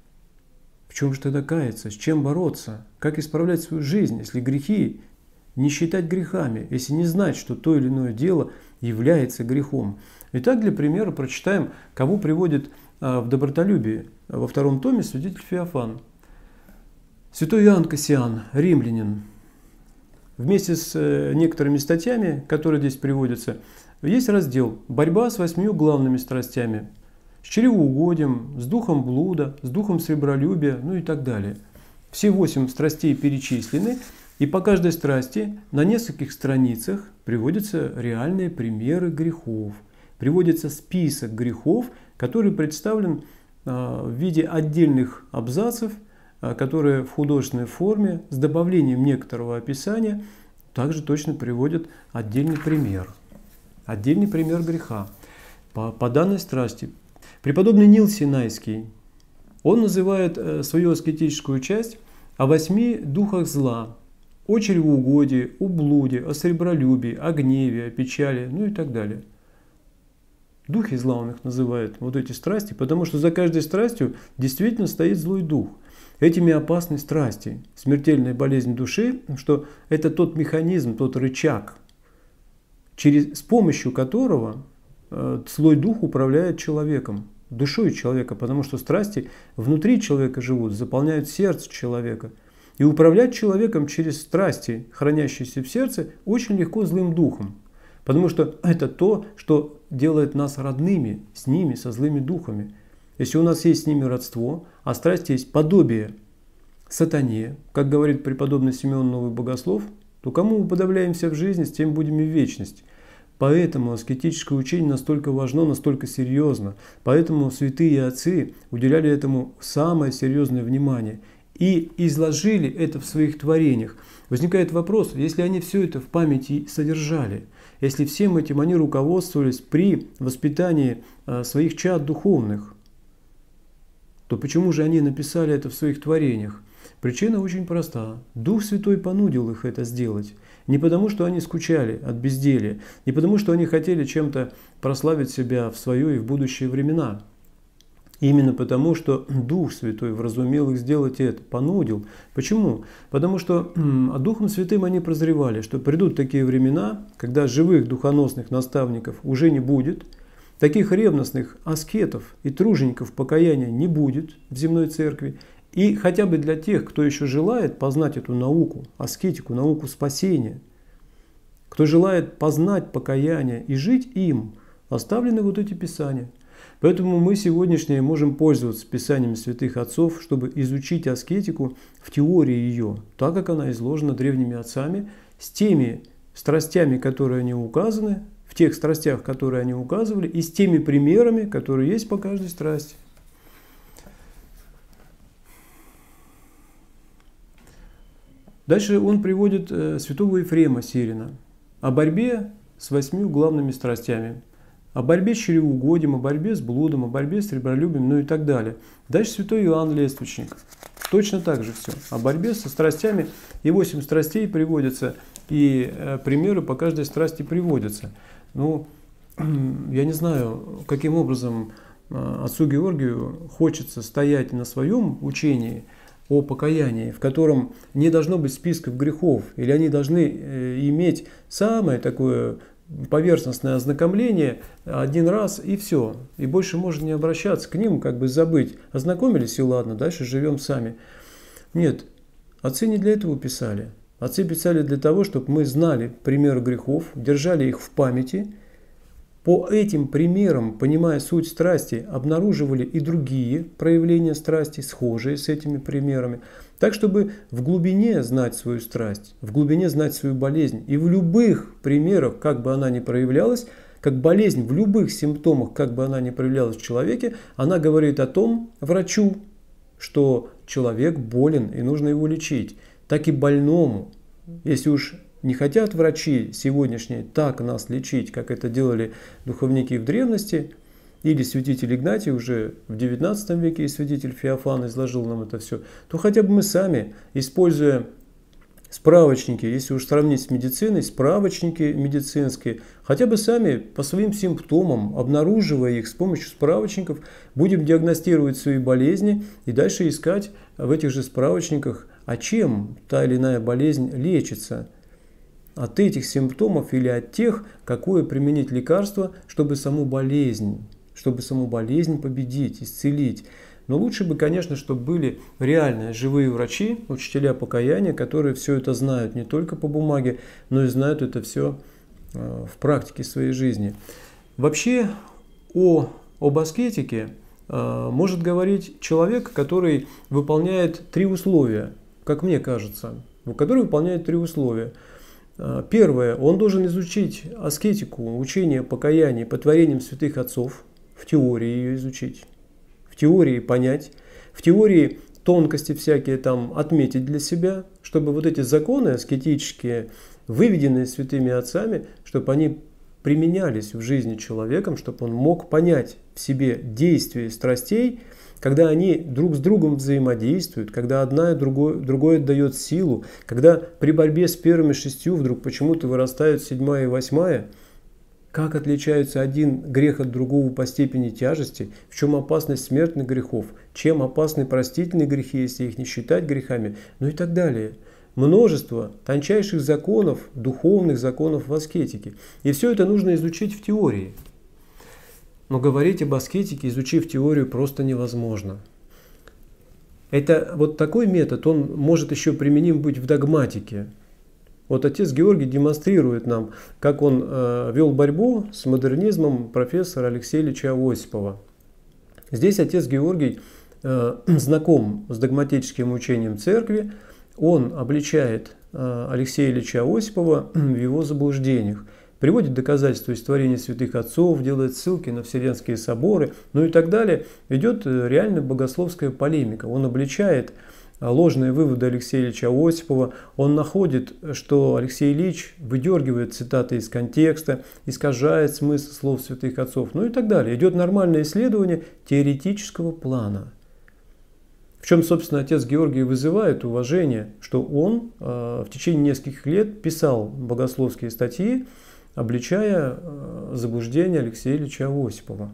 В чем же тогда каяться? С чем бороться? Как исправлять свою жизнь, если грехи не считать грехами, если не знать, что то или иное дело является грехом? Итак, для примера прочитаем, кого приводит в добротолюбии во втором томе святитель Феофан. Святой Иоанн Кассиан, римлянин. Вместе с некоторыми статьями, которые здесь приводятся, есть раздел «Борьба с 8 главными страстями», с чревоугодием, с духом блуда, с духом сребролюбия, ну и так далее. Все 8 страстей перечислены, и по каждой страсти на нескольких страницах приводятся реальные примеры грехов. Приводится список грехов, который представлен в виде отдельных абзацев, которые в художественной форме с добавлением некоторого описания также точно приводят отдельный пример греха по данной страсти. Преподобный Нил Синайский, он называет свою аскетическую часть о 8 духах зла, о чревоугодии, о блуде, о сребролюбии, о гневе, о печали, ну и так далее. Духи зла он их называет, вот эти страсти, потому что за каждой страстью действительно стоит злой дух. Этими опасны страсти, смертельная болезнь души, что это тот механизм, тот рычаг, с помощью которого злой дух управляет человеком, душой человека, потому что страсти внутри человека живут, заполняют сердце человека. И управлять человеком через страсти, хранящиеся в сердце, очень легко злым духом. Потому что это то, что делает нас родными с ними, со злыми духами. Если у нас есть с ними родство, а страсти есть подобие сатане, как говорит преподобный Симеон Новый Богослов, то кому мы уподобляемся в жизни, с тем будем и в вечность. Поэтому аскетическое учение настолько важно, настолько серьезно. Поэтому святые отцы уделяли этому самое серьезное внимание и изложили это в своих творениях. Возникает вопрос, если они все это в памяти содержали, если всем этим они руководствовались при воспитании своих чад духовных, то почему же они написали это в своих творениях? Причина очень проста. Дух Святой понудил их это сделать. Не потому, что они скучали от безделья, не потому, что они хотели чем-то прославить себя в свое и в будущие времена. Именно потому, что Дух Святой вразумел их сделать это, понудил. Почему? Потому что Духом Святым они прозревали, что придут такие времена, когда живых духоносных наставников уже не будет, таких ревностных аскетов и тружеников покаяния не будет в земной церкви. И хотя бы для тех, кто еще желает познать эту науку, аскетику, науку спасения, кто желает познать покаяние и жить им, оставлены вот эти писания. Поэтому мы сегодняшние можем пользоваться писаниями святых отцов, чтобы изучить аскетику в теории ее, так как она изложена древними отцами, с теми страстями, которые они указаны, в тех страстях, которые они указывали, и с теми примерами, которые есть по каждой страсти. Дальше он приводит святого Ефрема Сирина о борьбе с 8 главными страстями. О борьбе с чревоугодием, о борьбе с блудом, о борьбе с сребролюбием, ну и так далее. Дальше святой Иоанн Лествичник. Точно так же все. О борьбе со страстями. И 8 страстей приводятся, и примеры по каждой страсти приводятся. Ну, я не знаю, каким образом отцу Георгию хочется стоять на своем учении о покаянии, в котором не должно быть списков грехов, или они должны иметь самое такое поверхностное ознакомление один раз и все. И больше можно не обращаться к ним, как бы забыть. Ознакомились и ладно, дальше живем сами. Нет, отцы не для этого писали. Отцы писали для того, чтобы мы знали примеры грехов, держали их в памяти. По этим примерам, понимая суть страсти, обнаруживали и другие проявления страсти, схожие с этими примерами. Так, чтобы в глубине знать свою страсть, в глубине знать свою болезнь. И в любых примерах, как бы она ни проявлялась, как болезнь, в любых симптомах, как бы она ни проявлялась в человеке, она говорит о том врачу, что человек болен и нужно его лечить, так и больному. Если уж не хотят врачи сегодняшние так нас лечить, как это делали духовники в древности, или святитель Игнатий уже в XIX веке, и святитель Феофан изложил нам это все, то хотя бы мы сами, используя справочники, если уж сравнить с медициной, справочники медицинские, хотя бы сами по своим симптомам, обнаруживая их с помощью справочников, будем диагностировать свои болезни и дальше искать в этих же справочниках, а чем та или иная болезнь лечится. От этих симптомов или от тех, какое применить лекарство, чтобы саму болезнь победить, исцелить. Но лучше бы, конечно, чтобы были реальные живые врачи, учителя покаяния, которые все это знают не только по бумаге, но и знают это все в практике своей жизни. Вообще об аскетике может говорить человек, который выполняет 3 условия, как мне кажется, который выполняет 3 условия. Первое, он должен изучить аскетику, учение покаяния по творениям святых отцов, в теории ее изучить. В теории понять, в теории тонкости всякие там отметить для себя, чтобы вот эти законы аскетические, выведенные святыми отцами, чтобы они применялись в жизни человеком, чтобы он мог понять в себе действия страстей, когда они друг с другом взаимодействуют, когда одна и другое дает силу, когда при борьбе с первыми 6 вдруг почему-то вырастают 7-я и 8-я, как отличаются один грех от другого по степени тяжести, в чем опасность смертных грехов, чем опасны простительные грехи, если их не считать грехами, ну и так далее. Множество тончайших законов, духовных законов в аскетике. И все это нужно изучить в теории. Но говорить об аскетике, изучив теорию, просто невозможно. Это вот такой метод, он может еще применим быть в догматике. Вот отец Георгий демонстрирует нам, как он вел борьбу с модернизмом профессора Алексея Ильича Осипова. Здесь отец Георгий знаком с догматическим учением церкви, он обличает Алексея Ильича Осипова в его заблуждениях, приводит доказательства из творения святых отцов, делает ссылки на Вселенские соборы, ну и так далее. Идет реально богословская полемика. Он обличает ложные выводы Алексея Ильича Осипова, он находит, что Алексей Ильич выдергивает цитаты из контекста, искажает смысл слов святых отцов, ну и так далее. Идет нормальное исследование теоретического плана. В чем, собственно, отец Георгий вызывает уважение, что он в течение нескольких лет писал богословские статьи, обличая заблуждение Алексея Ильича Осипова.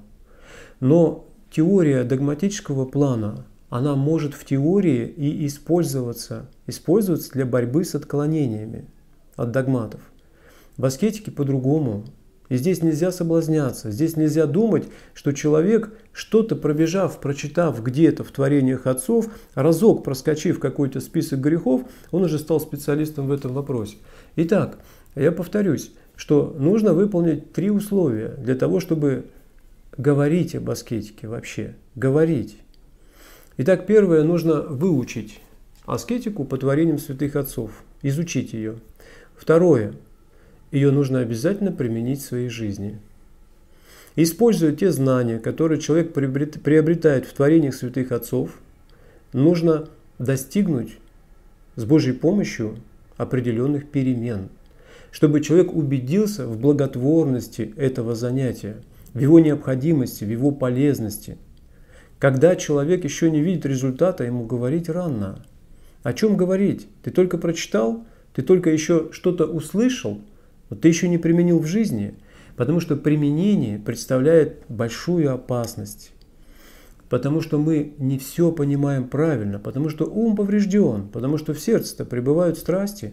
Но теория догматического плана, она может в теории и использоваться для борьбы с отклонениями от догматов. В аскетике по-другому. И здесь нельзя соблазняться, здесь нельзя думать, что человек, что-то пробежав, прочитав где-то в творениях отцов, разок проскочив какой-то список грехов, он уже стал специалистом в этом вопросе. Итак, я повторюсь, что нужно выполнить 3 условия для того, чтобы говорить об аскетике вообще. Говорить. Итак, первое, нужно выучить аскетику по творениям святых отцов, изучить ее. Второе, ее нужно обязательно применить в своей жизни. Используя те знания, которые человек приобретает в творениях святых отцов, нужно достигнуть с Божьей помощью определенных перемен, чтобы человек убедился в благотворности этого занятия, в его необходимости, в его полезности. Когда человек еще не видит результата, ему говорить рано. О чем говорить? Ты только прочитал, ты только еще что-то услышал, но ты еще не применил в жизни, потому что применение представляет большую опасность. Потому что мы не все понимаем правильно, потому что ум поврежден, потому что в сердце-то пребывают страсти.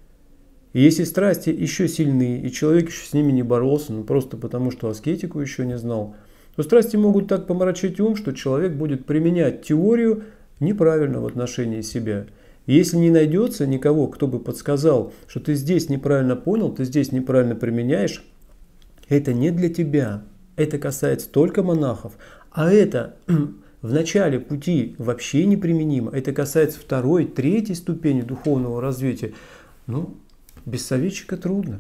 И если страсти еще сильны, и человек еще с ними не боролся, ну просто потому что аскетику еще не знал, то страсти могут так помрачить ум, что человек будет применять теорию неправильно в отношении себя. И если не найдется никого, кто бы подсказал, что ты здесь неправильно понял, ты здесь неправильно применяешь, это не для тебя. Это касается только монахов. А это в начале пути вообще неприменимо. Это касается 2-й, 3-й ступени духовного развития. Ну, без советчика трудно.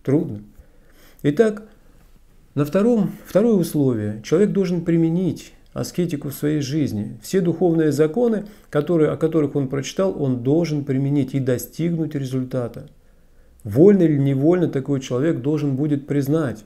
Трудно. Итак, второе условие. Человек должен применить аскетику в своей жизни. Все духовные законы, о которых он прочитал, он должен применить и достигнуть результата. Вольно или невольно такой человек должен будет признать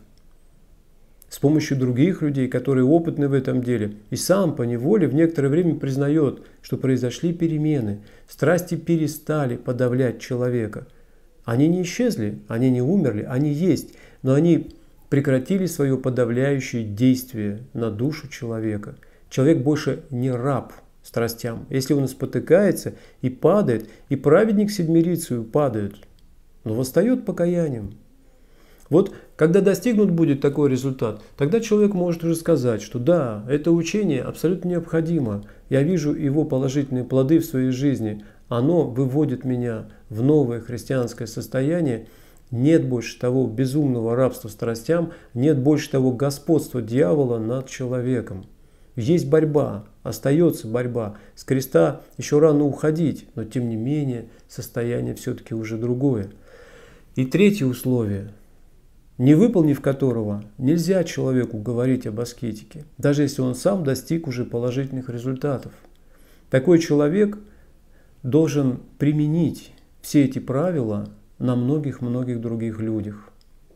с помощью других людей, которые опытны в этом деле, и сам поневоле в некоторое время признает, что произошли перемены, страсти перестали подавлять человека. Они не исчезли, они не умерли, они есть, но они прекратили свое подавляющее действие на душу человека. Человек больше не раб страстям. Если он спотыкается и падает, и праведник седмирицию падает, но восстает покаянием. Вот когда достигнут будет такой результат, тогда человек может уже сказать, что да, это учение абсолютно необходимо. Я вижу его положительные плоды в своей жизни. Оно выводит меня в новое христианское состояние. Нет больше того безумного рабства страстям, нет больше того господства дьявола над человеком. Есть борьба, остается борьба. С креста еще рано уходить, но тем не менее состояние все-таки уже другое. И третье условие, не выполнив которого нельзя человеку говорить об аскетике, даже если он сам достиг уже положительных результатов. Такой человек должен применить все эти правила на многих-многих других людях.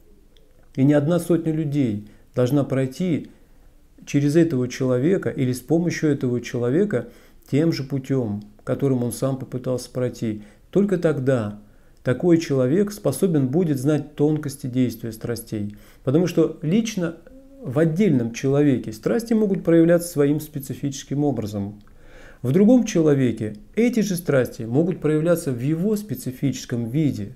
И не одна сотня людей должна пройти через этого человека или с помощью этого человека тем же путем, которым он сам попытался пройти. Только тогда такой человек способен будет знать тонкости действия страстей. Потому что лично в отдельном человеке страсти могут проявляться своим специфическим образом. В другом человеке эти же страсти могут проявляться в его специфическом виде.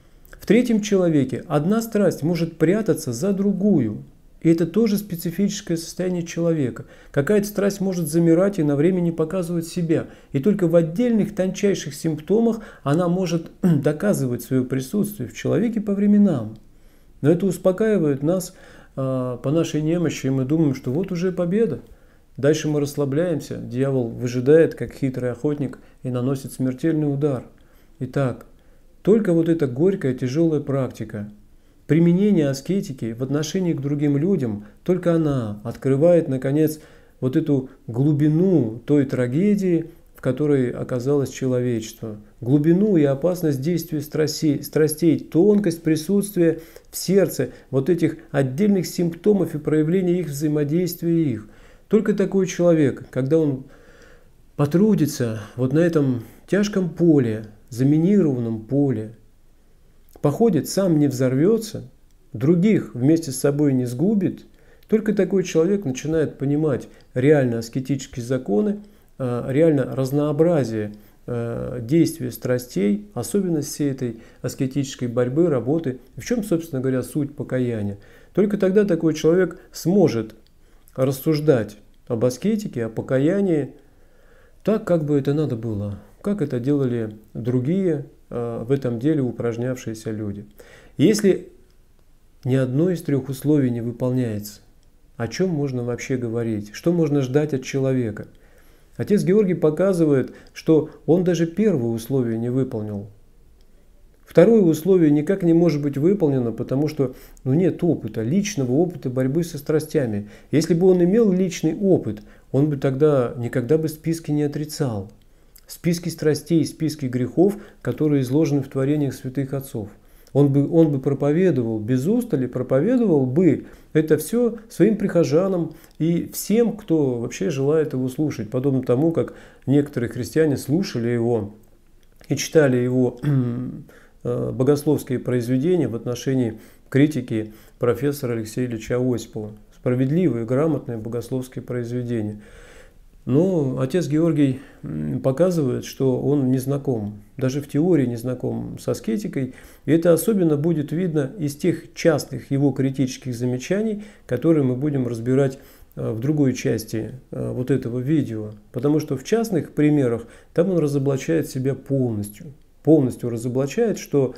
В третьем человеке одна страсть может прятаться за другую. И это тоже специфическое состояние человека. Какая-то страсть может замирать и на время не показывать себя. И только в отдельных тончайших симптомах она может доказывать свое присутствие в человеке по временам. Но это успокаивает нас по нашей немощи, и мы думаем, что вот уже победа. Дальше мы расслабляемся, дьявол выжидает, как хитрый охотник, и наносит смертельный удар. Итак, только вот эта горькая, тяжелая практика, применение аскетики в отношении к другим людям, только она открывает, наконец, вот эту глубину той трагедии, в которой оказалось человечество. Глубину и опасность действия страстей, тонкость присутствия в сердце, вот этих отдельных симптомов и проявления их взаимодействия их. Только такой человек, когда он потрудится вот на этом тяжком поле, заминированном поле, походит, сам не взорвется, других вместе с собой не сгубит, только такой человек начинает понимать реально аскетические законы, реально разнообразие действия страстей, особенность всей этой аскетической борьбы, работы. В чем, собственно говоря, суть покаяния? Только тогда такой человек сможет рассуждать об аскетике, о покаянии так, как бы это надо было, как это делали другие в этом деле упражнявшиеся люди. Если ни одно из трех условий не выполняется, о чем можно вообще говорить? Что можно ждать от человека? Отец Георгий показывает, что он даже первое условие не выполнил. Второе условие никак не может быть выполнено, потому что нет опыта, личного опыта борьбы со страстями. Если бы он имел личный опыт, он бы тогда никогда бы списки не отрицал. Списки страстей, списки грехов, которые изложены в творениях святых отцов. Он бы проповедовал, без устали проповедовал бы это все своим прихожанам и всем, кто вообще желает его слушать. Подобно тому, как некоторые христиане слушали его и читали его богословские произведения в отношении критики профессора Алексея Ильича Осипова. Справедливые, грамотные богословские произведения. Но отец Георгий показывает, что он не знаком, даже в теории не знаком с аскетикой. И это особенно будет видно из тех частных его критических замечаний, которые мы будем разбирать в другой части вот этого видео. Потому что в частных примерах там он разоблачает себя полностью разоблачает, что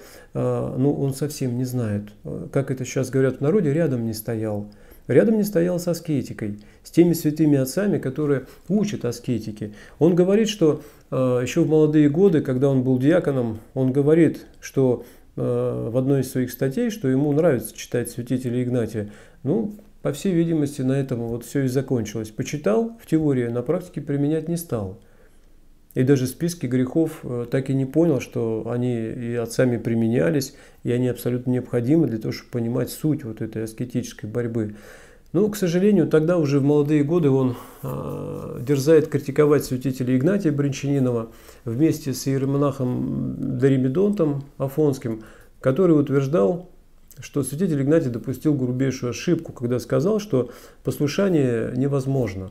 он совсем не знает, как это сейчас говорят в народе, рядом не стоял. Рядом не стоял с аскетикой, с теми святыми отцами, которые учат аскетике. Он говорит, что еще в молодые годы, когда он был диаконом, он говорит, что в одной из своих статей, что ему нравится читать святителя Игнатия. по всей видимости, на этом вот все и закончилось. Почитал в теории, на практике применять не стал. И даже списки грехов так и не понял, что они и отцами применялись, и они абсолютно необходимы для того, чтобы понимать суть вот этой аскетической борьбы. Но, к сожалению, тогда уже в молодые годы он дерзает критиковать святителя Игнатия Брянчанинова вместе с иеромонахом Доримедонтом Афонским, который утверждал, что святитель Игнатий допустил грубейшую ошибку, когда сказал, что послушание невозможно.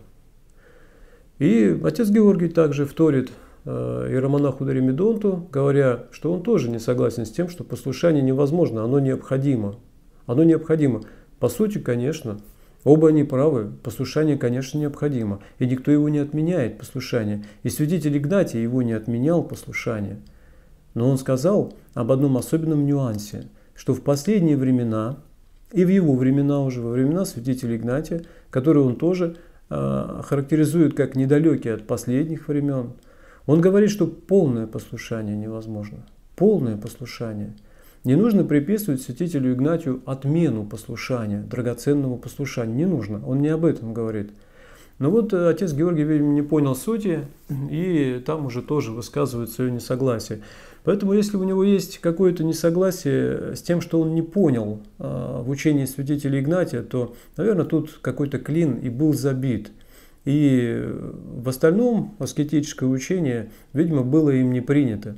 И отец Георгий также вторит иеромонаху Доримедонту, говоря, что он тоже не согласен с тем, что послушание невозможно, оно необходимо. Оно необходимо. По сути, конечно, оба они правы, послушание, конечно, необходимо. И никто его не отменяет, послушание. И святитель Игнатий его не отменял, послушание. Но он сказал об одном особенном нюансе, что в последние времена, и в его времена уже, во времена святителя Игнатия, которые он тоже характеризует как недалекие от последних времен, он говорит, что полное послушание невозможно. Полное послушание. Не нужно приписывать святителю Игнатию отмену послушания, драгоценного послушания. Не нужно, он не об этом говорит. Но вот отец Георгий, видимо, не понял сути, и там уже тоже высказывает свое несогласие. Поэтому, если у него есть какое-то несогласие с тем, что он не понял в учении святителя Игнатия, то, наверное, тут какой-то клин и был забит. И в остальном аскетическое учение, видимо, было им не принято.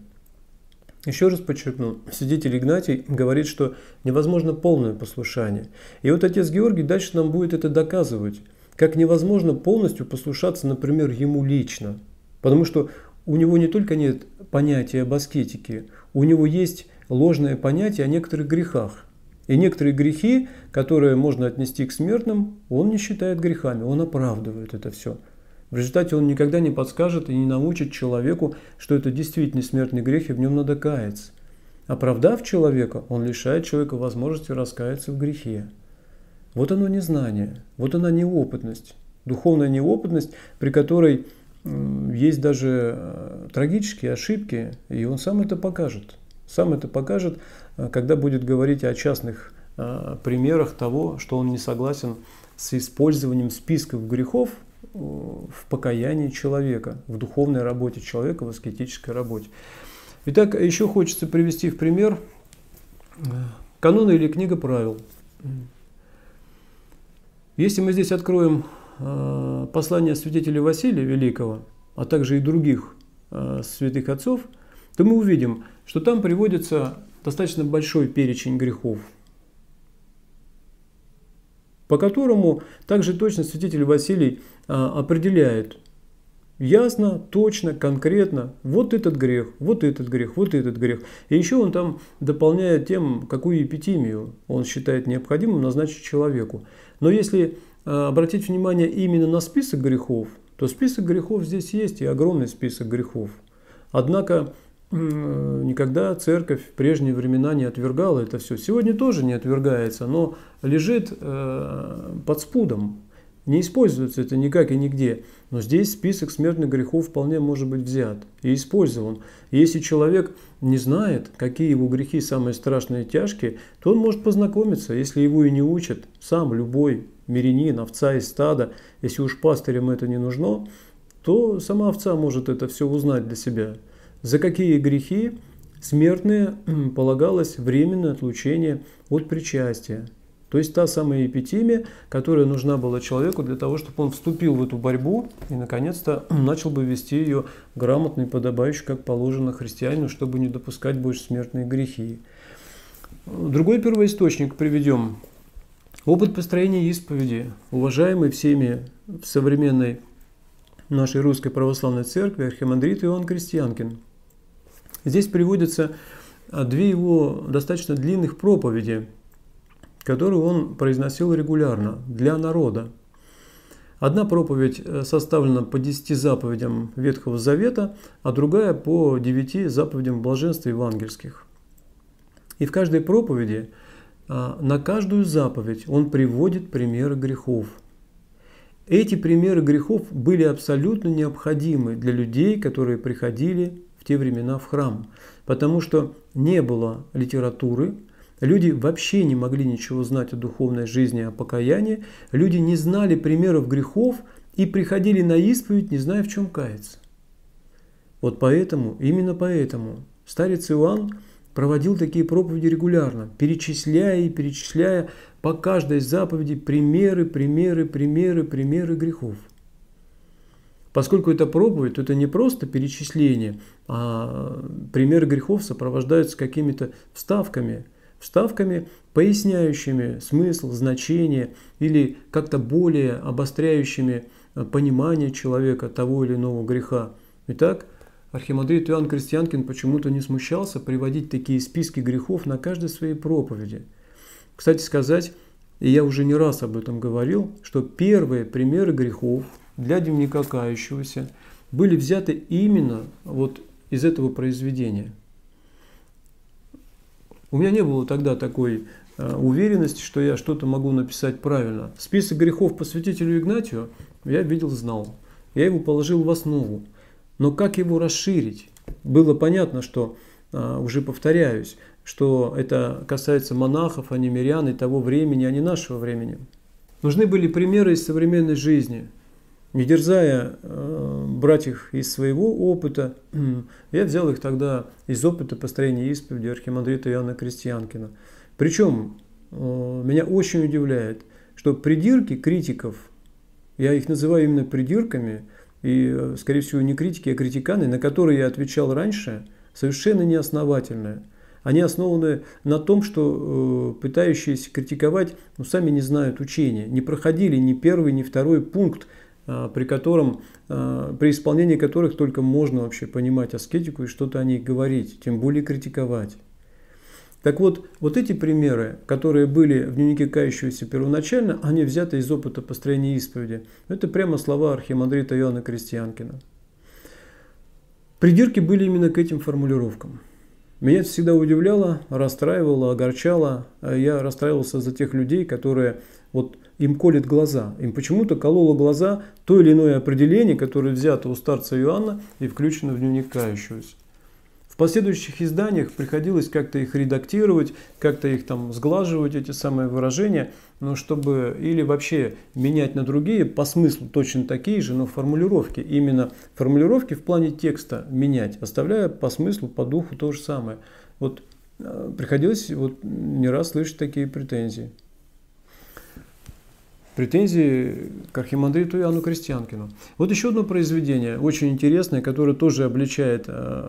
Еще раз подчеркну, святитель Игнатий говорит, что невозможно полное послушание. И вот отец Георгий дальше нам будет это доказывать, как невозможно полностью послушаться, например, ему лично. Потому что у него не только нет понятия об аскетике, у него есть ложное понятие о некоторых грехах. И некоторые грехи, которые можно отнести к смертным, он не считает грехами, он оправдывает это все. В результате он никогда не подскажет и не научит человеку, что это действительно смертный грех, и в нем надо каяться. Оправдав человека, он лишает человека возможности раскаяться в грехе. Вот оно незнание, вот она неопытность, духовная неопытность, при которой есть даже трагические ошибки, и он сам это покажет. Сам это покажет, когда будет говорить о частных примерах того, что он не согласен с использованием списков грехов в покаянии человека, в духовной работе человека, в аскетической работе. Итак, еще хочется привести в пример каноны или книга правил. Если мы здесь откроем послание святителя Василия Великого, а также и других святых отцов, то мы увидим, что там приводится достаточно большой перечень грехов, по которому также точно святитель Василий определяет ясно, точно, конкретно вот этот грех, вот этот грех, вот этот грех. И еще он там дополняет тем, какую эпитимию он считает необходимым назначить человеку. Но если обратить внимание именно на список грехов, то список грехов здесь есть, и огромный список грехов. Однако никогда церковь в прежние времена не отвергала это все. Сегодня тоже не отвергается, но лежит под спудом. Не используется это никак и нигде. Но здесь список смертных грехов вполне может быть взят и использован. И если человек не знает, какие его грехи самые страшные и тяжкие, то он может познакомиться, если его и не учат. Сам любой мирянин, овца из стада, если уж пастырям это не нужно, то сама овца может это все узнать для себя. За какие грехи смертные полагалось временное отлучение от причастия. То есть та самая эпитимия, которая нужна была человеку для того, чтобы он вступил в эту борьбу и наконец-то начал бы вести ее грамотно и подобающе, как положено христианину, чтобы не допускать больше смертные грехи. Другой первоисточник приведем. Опыт построения исповеди, уважаемый всеми в современной нашей Русской Православной Церкви архимандрит Иоанн Крестьянкин. Здесь приводятся две его достаточно длинных проповеди, которую он произносил регулярно для народа. Одна проповедь составлена по 10 заповедям Ветхого Завета, а другая по 9 заповедям блаженства евангельских. И в каждой проповеди, на каждую заповедь он приводит примеры грехов. Эти примеры грехов были абсолютно необходимы для людей, которые приходили в те времена в храм, потому что не было литературы, Люди вообще не могли ничего знать о духовной жизни, о покаянии. Люди не знали примеров грехов и приходили на исповедь, не зная, в чем каяться. Вот поэтому, именно поэтому старец Иоанн проводил такие проповеди регулярно, перечисляя и перечисляя по каждой заповеди примеры грехов. Поскольку это проповедь, то это не просто перечисление, а примеры грехов сопровождаются какими-то вставками, поясняющими смысл, значение или как-то более обостряющими понимание человека того или иного греха. Итак, архимандрит Иоанн Крестьянкин почему-то не смущался приводить такие списки грехов на каждой своей проповеди. Кстати сказать, и я уже не раз об этом говорил, что первые примеры грехов для дневника кающегося были взяты именно вот из этого произведения. У меня не было тогда такой уверенности, что я что-то могу написать правильно. Список грехов по святителю Игнатию я видел, знал. Я его положил в основу. Но как его расширить? Было понятно, что, уже повторяюсь, что это касается монахов, а не мирян и того времени, а не нашего времени. Нужны были примеры из современной жизни. Не дерзая брать их из своего опыта, я взял их тогда из опыта построения исповеди архимандрита Иоанна Крестьянкина. Причем меня очень удивляет, что придирки критиков, я их называю именно придирками, и, скорее всего, не критики, а критиканы, на которые я отвечал раньше, совершенно неосновательные. Они основаны на том, что пытающиеся критиковать сами не знают учения, не проходили ни первый, ни второй пункт, при исполнении которых только можно вообще понимать аскетику и что-то о ней говорить, тем более критиковать. Так вот, вот эти примеры, которые были в дневнике кающегося первоначально, они взяты из опыта построения исповеди. Это прямо слова архимандрита Иоанна Крестьянкина. Придирки были именно к этим формулировкам. Меня это всегда удивляло, расстраивало, огорчало. Я расстраивался за тех людей, которые вот им колет глаза. Им почему-то кололо глаза то или иное определение, которое взято у старца Иоанна и включено в дневник кающегося. В последующих изданиях приходилось как-то их редактировать, как-то их там сглаживать, эти самые выражения, но чтобы или вообще менять на другие, по смыслу точно такие же, но формулировки. Именно формулировки в плане текста менять, оставляя по смыслу, по духу то же самое. Вот приходилось не раз слышать такие претензии. Претензии к архимандриту Иоанну Крестьянкину. Вот еще одно произведение, очень интересное, которое тоже обличает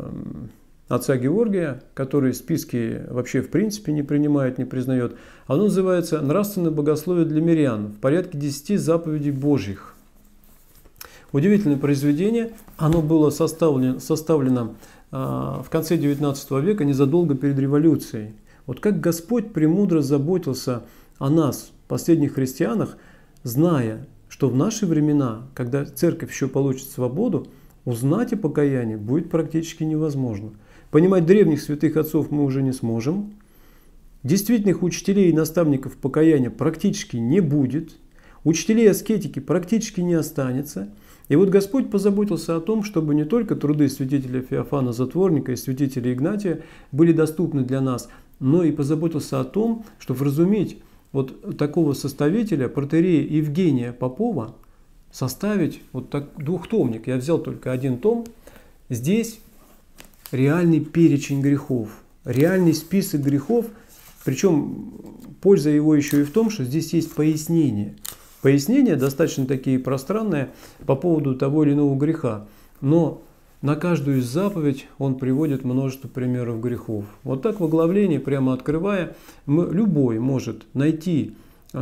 отца Георгия, который списки вообще в принципе не принимает, не признает. Оно называется «Нравственное богословие для мирян» в порядке 10 заповедей Божьих. Удивительное произведение. Оно было составлено в конце XIX века, незадолго перед революцией. Вот как Господь премудро заботился о нас, последних христианах, зная, что в наши времена, когда церковь еще получит свободу, узнать о покаянии будет практически невозможно. Понимать древних святых отцов мы уже не сможем. Действительных учителей и наставников покаяния практически не будет. Учителей аскетики практически не останется. И вот Господь позаботился о том, чтобы не только труды святителя Феофана Затворника и святителя Игнатия были доступны для нас, но и позаботился о том, чтобы вразуметь вот такого составителя, протоиерея Евгения Попова, составить вот так двухтомник. Я взял только один том. Здесь реальный перечень грехов, реальный список грехов. Причем польза его еще и в том, что здесь есть пояснения. Пояснения достаточно такие пространные по поводу того или иного греха. Но на каждую из заповедей он приводит множество примеров грехов. Вот так в оглавлении, прямо открывая, любой может найти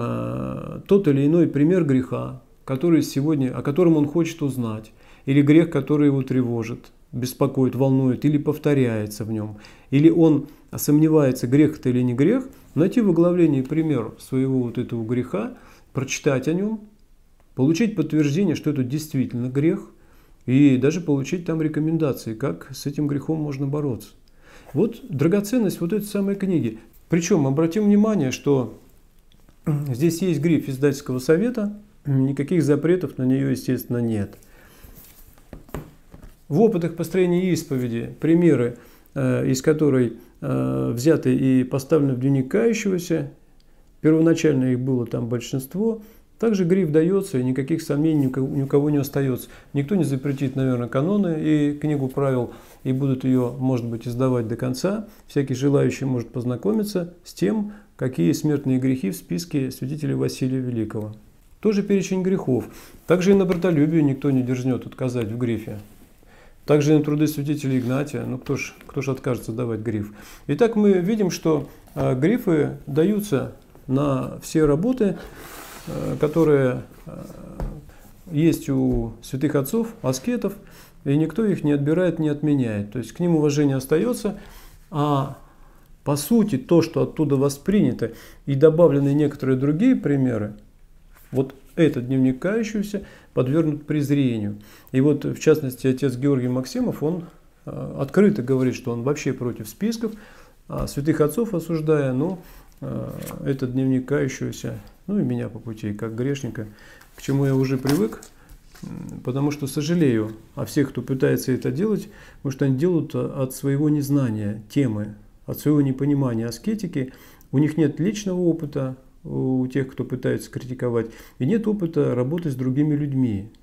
тот или иной пример греха, который сегодня, о котором он хочет узнать, или грех, который его тревожит, беспокоит, волнует, или повторяется в нем, или он сомневается, грех это или не грех, найти в оглавлении пример своего вот этого греха, прочитать о нем, получить подтверждение, что это действительно грех, и даже получить там рекомендации, как с этим грехом можно бороться. Вот драгоценность вот этой самой книги. Причем обратим внимание, что здесь есть гриф издательского совета, никаких запретов на нее, естественно, нет. В опытах построения исповеди примеры из которой взяты и поставлены в дневник кающегося, первоначально их было там большинство, также гриф дается, и никаких сомнений ни у кого не остается. Никто не запретит, наверное, каноны и книгу правил, и будут ее, может быть, издавать до конца. Всякий желающий может познакомиться с тем, какие смертные грехи в списке святителя Василия Великого. Тоже перечень грехов. Также и на братолюбие никто не дерзнет отказать в грифе. Также и на труды святителя Игнатия. Ну кто ж откажется давать гриф? Итак, мы видим, что грифы даются на все работы, которые есть у святых отцов, аскетов, и никто их не отбирает, не отменяет. То есть к ним уважение остается, а по сути то, что оттуда воспринято, и добавлены некоторые другие примеры, вот этот дневник кающегося подвергнут презрению. И вот в частности отец Георгий Максимов, он открыто говорит, что он вообще против списков, а святых отцов осуждая, но этот дневник кающегося, ну и меня по пути, как грешника, к чему я уже привык, потому что сожалею о всех, кто пытается это делать, потому что они делают от своего незнания темы, от своего непонимания аскетики. У них нет личного опыта, у тех, кто пытается критиковать, и нет опыта работы с другими людьми.